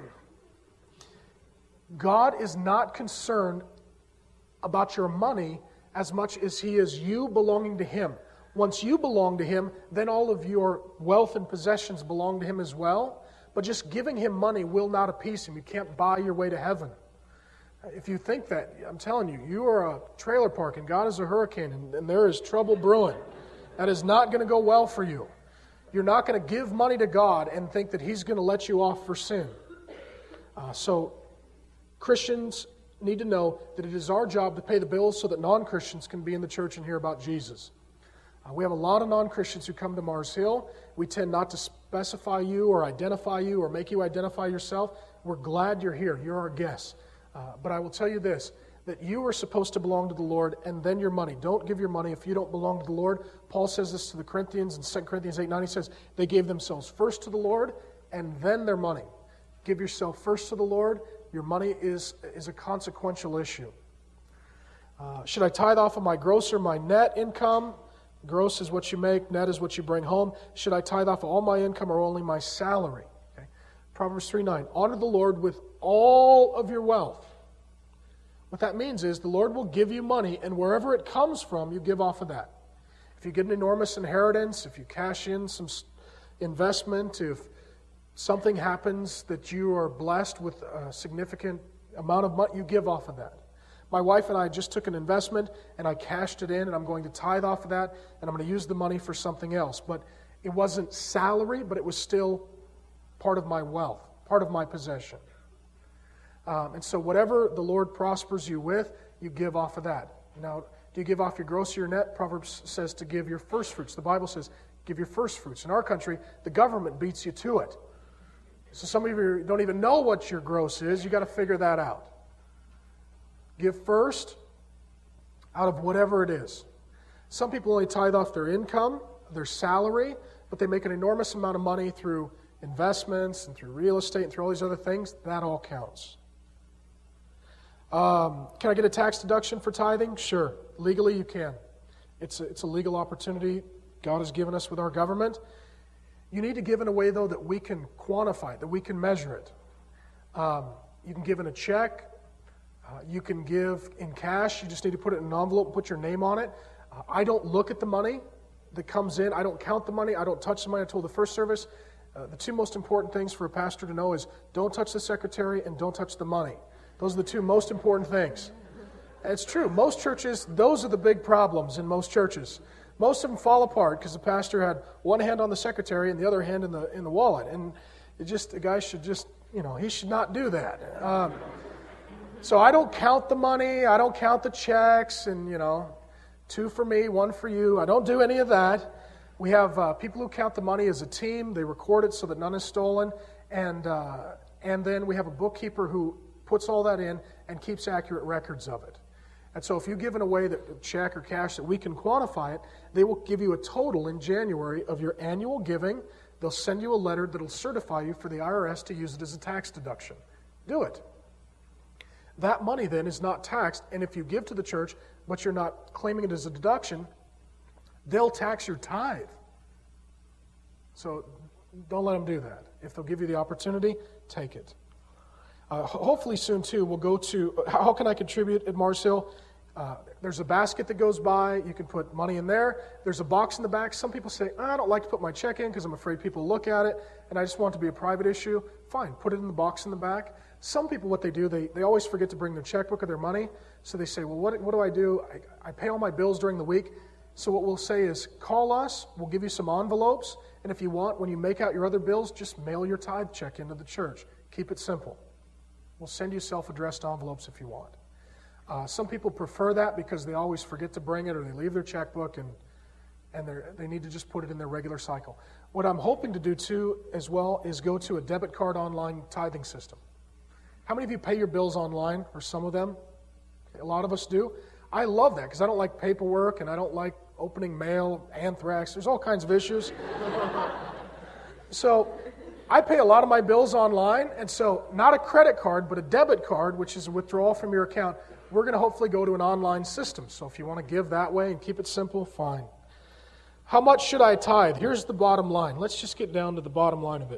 God is not concerned about your money as much as He is you belonging to Him. Once you belong to Him, then all of your wealth and possessions belong to Him as well. But just giving Him money will not appease Him. You can't buy your way to heaven. If you think that, I'm telling you, you are a trailer park and God is a hurricane and, and there is trouble brewing. That is not going to go well for you. You're not going to give money to God and think that He's going to let you off for sin. Uh, so Christians need to know that it is our job to pay the bills so that non-Christians can be in the church and hear about Jesus. Uh, we have a lot of non-Christians who come to Mars Hill. We tend not to specify you or identify you or make you identify yourself. We're glad you're here. You're our guests. Uh, but I will tell you this, that you are supposed to belong to the Lord and then your money. Don't give your money if you don't belong to the Lord. Paul says this to the Corinthians in Second Corinthians eight nine. He says, they gave themselves first to the Lord and then their money. Give yourself first to the Lord. Your money is, is a consequential issue. Uh, should I tithe off of my gross or my net income? Gross is what you make, net is what you bring home. Should I tithe off of all my income or only my salary? Okay. Proverbs three nine, honor the Lord with all of your wealth. What that means is the Lord will give you money, and wherever it comes from, you give off of that. If you get an enormous inheritance, if you cash in some investment, if something happens that you are blessed with a significant amount of money, you give off of that. My wife and I just took an investment, and I cashed it in, and I'm going to tithe off of that, and I'm going to use the money for something else. But it wasn't salary, but it was still part of my wealth, part of my possession. Um, and so whatever the Lord prospers you with, you give off of that. Now, do you give off your gross or your net? Proverbs says to give your first fruits. The Bible says give your first fruits. In our country, the government beats you to it. So some of you don't even know what your gross is. You've got to figure that out. Give first out of whatever it is. Some people only tithe off their income, their salary, but they make an enormous amount of money through investments and through real estate and through all these other things. That all counts. Um, can I get a tax deduction for tithing? Sure. Legally, you can. It's a, it's a legal opportunity God has given us with our government. You need to give in a way, though, that we can quantify it, that we can measure it. Um, you can give in a check. Uh, you can give in cash. You just need to put it in an envelope and put your name on it. Uh, I don't look at the money that comes in. I don't count the money. I don't touch the money. I told the first service, uh, the two most important things for a pastor to know is don't touch the secretary and don't touch the money. Those are the two most important things. And it's true. Most churches, those are the big problems in most churches. Most of them fall apart because the pastor had one hand on the secretary and the other hand in the in the wallet. And it just, the guy should just, you know, he should not do that. Um, so I don't count the money. I don't count the checks. And, you know, Two for me, one for you. I don't do any of that. We have uh, people who count the money as a team. They record it so that none is stolen. And, uh, and then we have a bookkeeper who puts all that in and keeps accurate records of it. And so if you give it away, that check or cash, that we can quantify it, they will give you a total in January of your annual giving. They'll send you a letter that will certify you for the I R S to use it as a tax deduction. Do it. That money then is not taxed, and if you give to the church, but you're not claiming it as a deduction, they'll tax your tithe. So don't let them do that. If they'll give you the opportunity, take it. Uh, hopefully soon, too, we'll go to, how can I contribute at Mars Hill? Uh, there's a basket that goes by. You can put money in there. There's a box in the back. Some people say, I don't like to put my check in because I'm afraid people will look at it, and I just want it to be a private issue. Fine, put it in the box in the back. Some people, what they do, they, they always forget to bring their checkbook or their money. So they say, well, what, what do I do? I, I pay all my bills during the week. So what we'll say is, call us. We'll give you some envelopes. And if you want, when you make out your other bills, just mail your tithe check into the church. Keep it simple. We'll send you self-addressed envelopes if you want. Uh, some people prefer that because they always forget to bring it or they leave their checkbook and, and they need to just put it in their regular cycle. What I'm hoping to do, too, as well, is go to a debit card online tithing system. How many of you pay your bills online, or some of them? A lot of us do. I love that because I don't like paperwork and I don't like opening mail, anthrax. There's all kinds of issues. So I pay a lot of my bills online, and so not a credit card, but a debit card, which is a withdrawal from your account. We're going to hopefully go to an online system. So if you want to give that way and keep it simple, fine. How much should I tithe? Here's the bottom line. Let's just get down to the bottom line of it.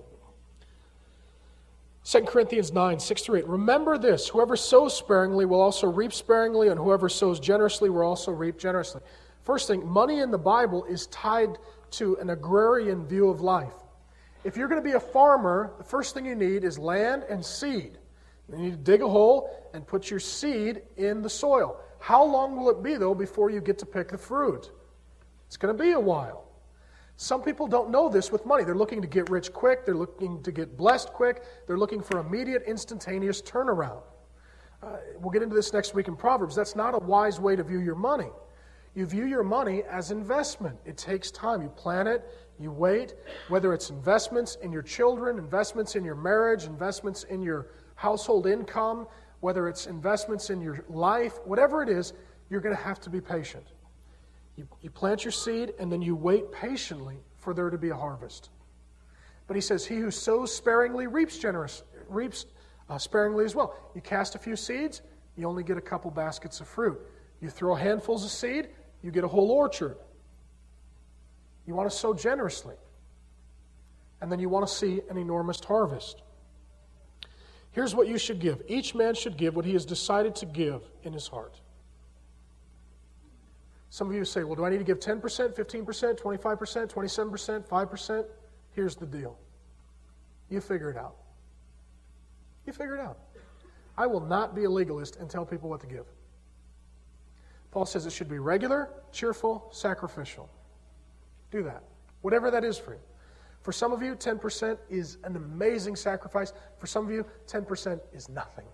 Second Corinthians nine, six through eight. Remember this, whoever sows sparingly will also reap sparingly, and whoever sows generously will also reap generously. First thing, money in the Bible is tied to an agrarian view of life. If you're going to be a farmer, the first thing you need is land and seed. You need to dig a hole and put your seed in the soil. How long will it be, though, before you get to pick the fruit? It's going to be a while. Some people don't know this with money. They're looking to get rich quick. They're looking to get blessed quick. They're looking for immediate, instantaneous turnaround. Uh, we'll get into this next week in Proverbs. That's not a wise way to view your money. You view your money as investment. It takes time. You plan it. You wait. Whether it's investments in your children, investments in your marriage, investments in your household income, whether it's investments in your life, whatever it is, you're going to have to be patient. You, you plant your seed, and then you wait patiently for there to be a harvest. But he says, he who sows sparingly reaps generous, reaps uh, sparingly as well. You cast a few seeds, you only get a couple baskets of fruit. You throw handfuls of seed, you get a whole orchard. You want to sow generously. And then you want to see an enormous harvest. Here's what you should give. Each man should give what he has decided to give in his heart. Some of you say, well, do I need to give ten percent, fifteen percent, twenty-five percent, twenty-seven percent, five percent? Here's the deal. You figure it out. You figure it out. I will not be a legalist and tell people what to give. Paul says it should be regular, cheerful, sacrificial. Do that. Whatever that is for you. For some of you, ten percent is an amazing sacrifice. For some of you, ten percent is nothing.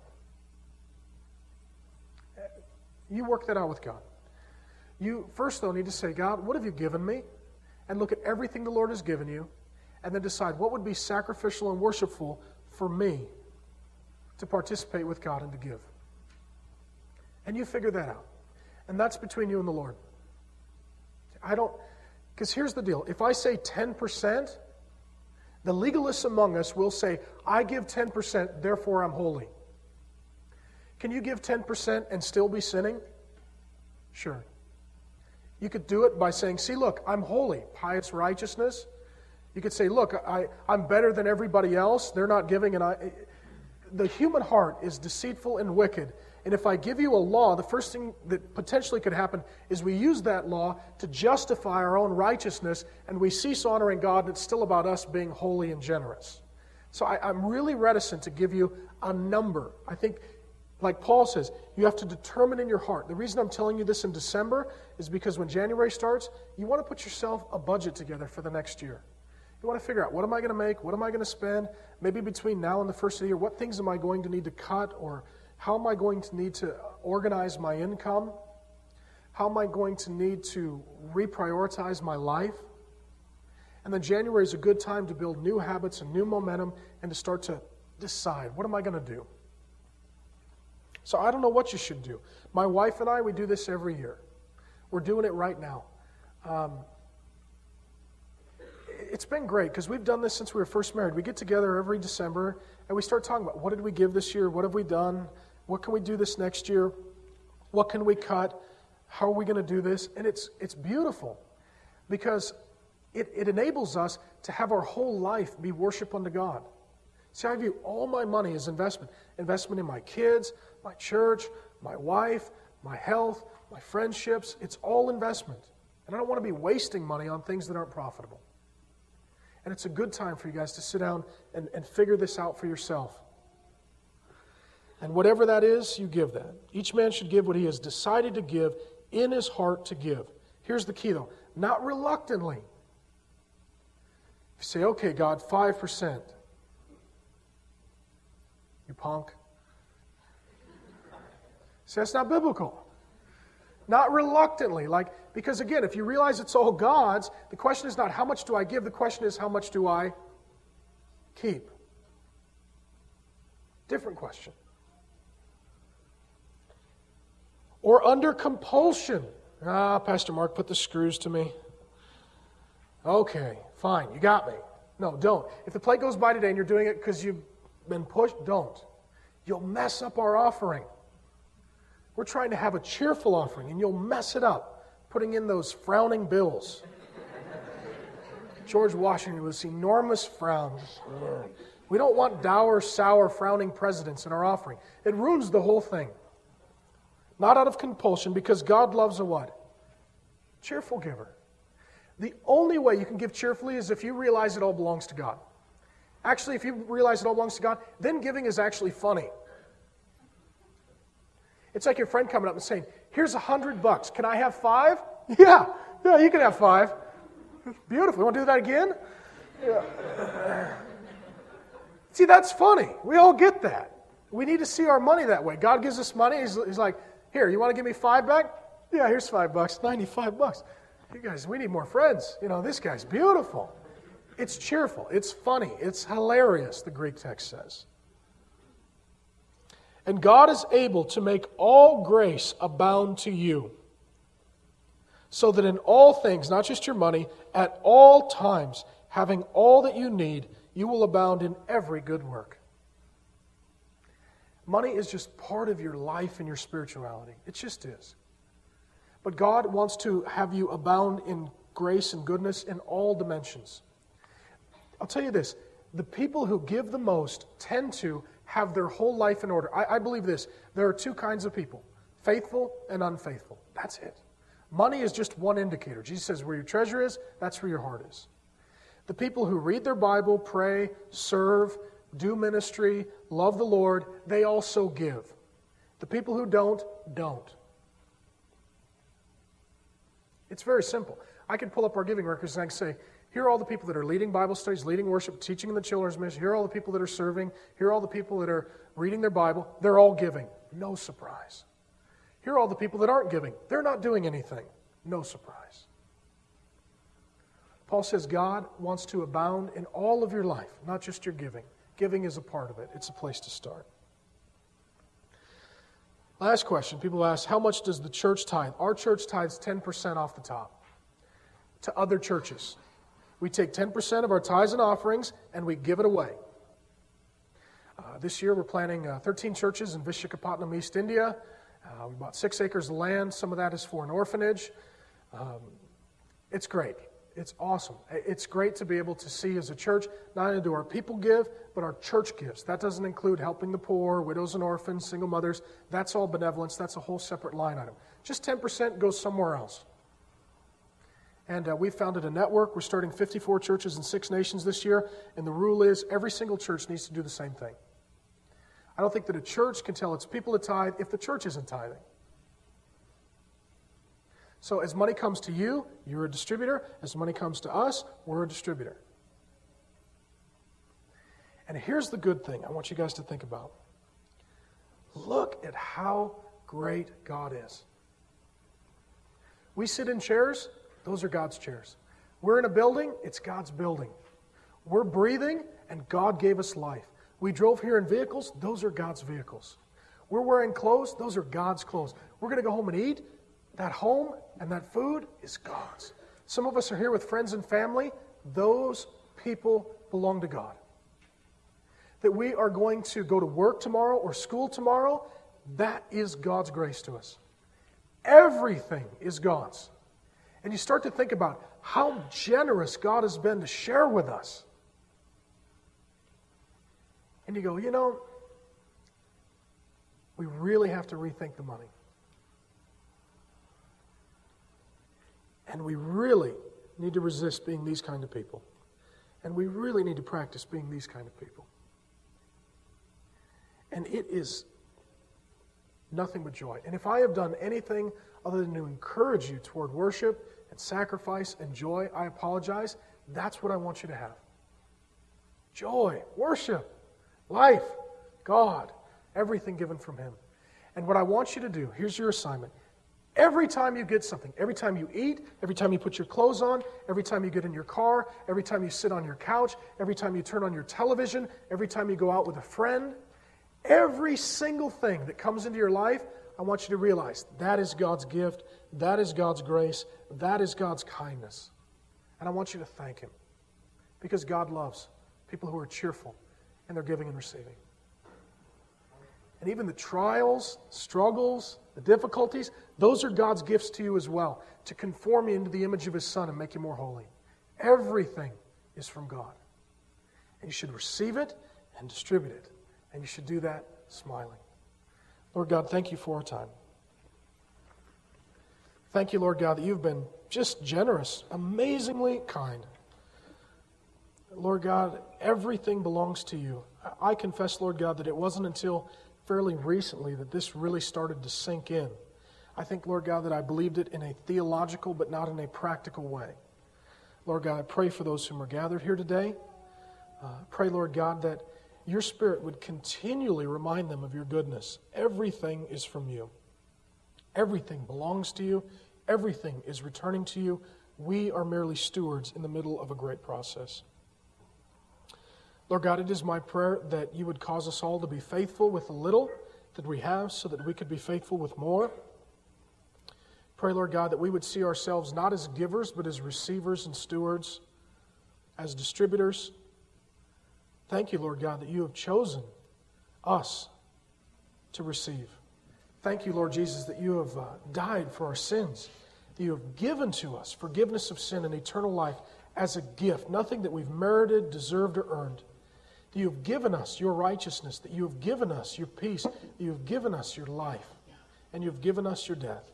You work that out with God. You first, though, need to say, God, what have you given me? And look at everything the Lord has given you, and then decide what would be sacrificial and worshipful for me to participate with God and to give. And you figure that out. And that's between you and the Lord. I don't, because here's the deal. If I say ten percent, the legalists among us will say, I give ten percent, therefore I'm holy. Can you give ten percent and still be sinning? Sure. You could do it by saying, see, look, I'm holy, pious righteousness. You could say, look, I, I'm better than everybody else. They're not giving, and I... The human heart is deceitful and wicked. And if I give you a law, the first thing that potentially could happen is we use that law to justify our own righteousness, and we cease honoring God, and it's still about us being holy and generous. So I, I'm really reticent to give you a number. I think, like Paul says, you have to determine in your heart. The reason I'm telling you this in December is because when January starts, you want to put yourself a budget together for the next year. You want to figure out, what am I going to make? What am I going to spend? Maybe between now and the first of the year, what things am I going to need to cut? Or how am I going to need to organize my income? How am I going to need to reprioritize my life? And then January is a good time to build new habits and new momentum and to start to decide, what am I going to do? So I don't know what you should do. My wife and I, we do this every year. We're doing it right now. Um, it's been great because we've done this since we were first married. We get together every December and we start talking about what did we give this year? What have we done? What can we do this next year? What can we cut? How are we going to do this? And it's it's beautiful because it, it enables us to have our whole life be worship unto God. See, I view all my money as investment. Investment in my kids, my church, my wife, my health, my friendships. It's all investment. And I don't want to be wasting money on things that aren't profitable. And it's a good time for you guys to sit down and, and figure this out for yourself. And whatever that is, you give that. Each man should give what he has decided to give in his heart to give. Here's the key though, not reluctantly. You say, okay, God, five percent. You punk. See, that's not biblical. Not reluctantly, like, because again, if you realize it's all God's, the question is not how much do I give, the question is how much do I keep? Different question. Or under compulsion. Ah, Pastor Mark, put the screws to me. Okay, fine, you got me. No, don't. If the plate goes by today and you're doing it because you've been pushed, don't. You'll mess up our offering. We're trying to have a cheerful offering, and you'll mess it up, putting in those frowning bills. George Washington with this enormous frown. We don't want dour, sour, frowning presidents in our offering. It ruins the whole thing. Not out of compulsion, because God loves a what? Cheerful giver. The only way you can give cheerfully is if you realize it all belongs to God. Actually, if you realize it all belongs to God, then giving is actually funny. It's like your friend coming up and saying, here's a hundred bucks. Can I have five? Yeah, yeah, you can have five. Beautiful. You want to do that again? Yeah. See, that's funny. We all get that. We need to see our money that way. God gives us money. He's, he's like, here, you want to give me five back? Yeah, here's five bucks. ninety-five bucks. You guys, we need more friends. You know, this guy's beautiful. It's cheerful. It's funny. It's hilarious, the Greek text says. And God is able to make all grace abound to you, so that in all things, not just your money, at all times, having all that you need, you will abound in every good work. Money is just part of your life and your spirituality. It just is. But God wants to have you abound in grace and goodness in all dimensions. I'll tell you this, the people who give the most tend to have their whole life in order. I, I believe this, there are two kinds of people, faithful and unfaithful. That's it. Money is just one indicator. Jesus says where your treasure is, that's where your heart is. The people who read their Bible, pray, serve, do ministry, love the Lord, they also give. The people who don't, don't. It's very simple. I can pull up our giving records and I can say, here are all the people that are leading Bible studies, leading worship, teaching in the children's ministry. Here are all the people that are serving. Here are all the people that are reading their Bible. They're all giving. No surprise. Here are all the people that aren't giving. They're not doing anything. No surprise. Paul says God wants to abound in all of your life, not just your giving. Giving is a part of it. It's a place to start. Last question. People ask, how much does the church tithe? Our church tithes ten percent off the top to other churches. We take ten percent of our tithes and offerings and we give it away. Uh, this year we're planting uh, thirteen churches in Vishakhapatnam, East India. Uh, we bought six acres of land. Some of that is for an orphanage. Um, it's great. It's awesome. It's great to be able to see as a church, not only do our people give, but our church gives. That doesn't include helping the poor, widows and orphans, single mothers. That's all benevolence. That's a whole separate line item. Just ten percent goes somewhere else. And uh, we've founded a network. We're starting fifty-four churches in six nations this year. And the rule is every single church needs to do the same thing. I don't think that a church can tell its people to tithe if the church isn't tithing. So as money comes to you, you're a distributor. As money comes to us, we're a distributor. And here's the good thing I want you guys to think about. Look at how great God is. We sit in chairs, those are God's chairs. We're in a building, it's God's building. We're breathing, and God gave us life. We drove here in vehicles, those are God's vehicles. We're wearing clothes, those are God's clothes. We're going to go home and eat. That home and that food is God's. Some of us are here with friends and family. Those people belong to God. That we are going to go to work tomorrow or school tomorrow, that is God's grace to us. Everything is God's. And you start to think about how generous God has been to share with us. And you go, you know, we really have to rethink the money. And we really need to resist being these kind of people. And we really need to practice being these kind of people. And it is nothing but joy. And if I have done anything other than to encourage you toward worship and sacrifice and joy, I apologize. That's what I want you to have. Joy, worship, life, God, everything given from Him. And what I want you to do, here's your assignment. Every time you get something, every time you eat, every time you put your clothes on, every time you get in your car, every time you sit on your couch, every time you turn on your television, every time you go out with a friend, every single thing that comes into your life, I want you to realize that is God's gift, that is God's grace, that is God's kindness. And I want you to thank Him. Because God loves people who are cheerful and they're giving and receiving. And even the trials, struggles, the difficulties, those are God's gifts to you as well, to conform you into the image of His Son and make you more holy. Everything is from God. And you should receive it and distribute it. And you should do that smiling. Lord God, thank you for our time. Thank you, Lord God, that you've been just generous, amazingly kind. Lord God, everything belongs to you. I confess, Lord God, that it wasn't until fairly recently that this really started to sink in. I think, Lord God, that I believed it in a theological but not in a practical way. Lord God, I pray for those whom are gathered here today. Uh, pray, Lord God, that your Spirit would continually remind them of your goodness. Everything is from you. Everything belongs to you. Everything is returning to you. We are merely stewards in the middle of a great process. Lord God, it is my prayer that you would cause us all to be faithful with the little that we have so that we could be faithful with more. Pray, Lord God, that we would see ourselves not as givers but as receivers and stewards, as distributors. Thank you, Lord God, that you have chosen us to receive. Thank you, Lord Jesus, that you have uh, died for our sins, that you have given to us forgiveness of sin and eternal life as a gift, nothing that we've merited, deserved, or earned. That you have given us your righteousness, that you have given us your peace, that you have given us your life, and you have given us your death.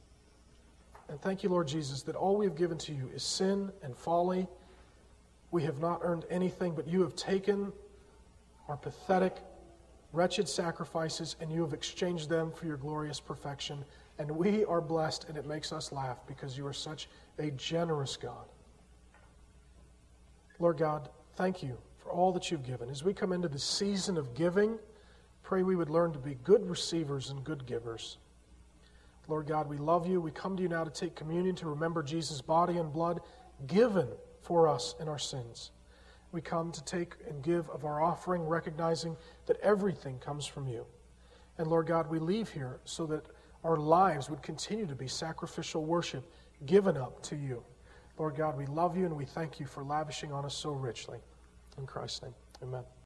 And thank you, Lord Jesus, that all we have given to you is sin and folly. We have not earned anything, but you have taken our pathetic, wretched sacrifices, and you have exchanged them for your glorious perfection. And we are blessed, and it makes us laugh because you are such a generous God. Lord God, thank you for all that you've given. As we come into the season of giving, pray we would learn to be good receivers and good givers. Lord God, we love you. We come to you now to take communion, to remember Jesus' body and blood given for us in our sins. We come to take and give of our offering, recognizing that everything comes from you. And Lord God, we leave here so that our lives would continue to be sacrificial worship given up to you. Lord God, we love you and we thank you for lavishing on us so richly. In Christ's name, amen.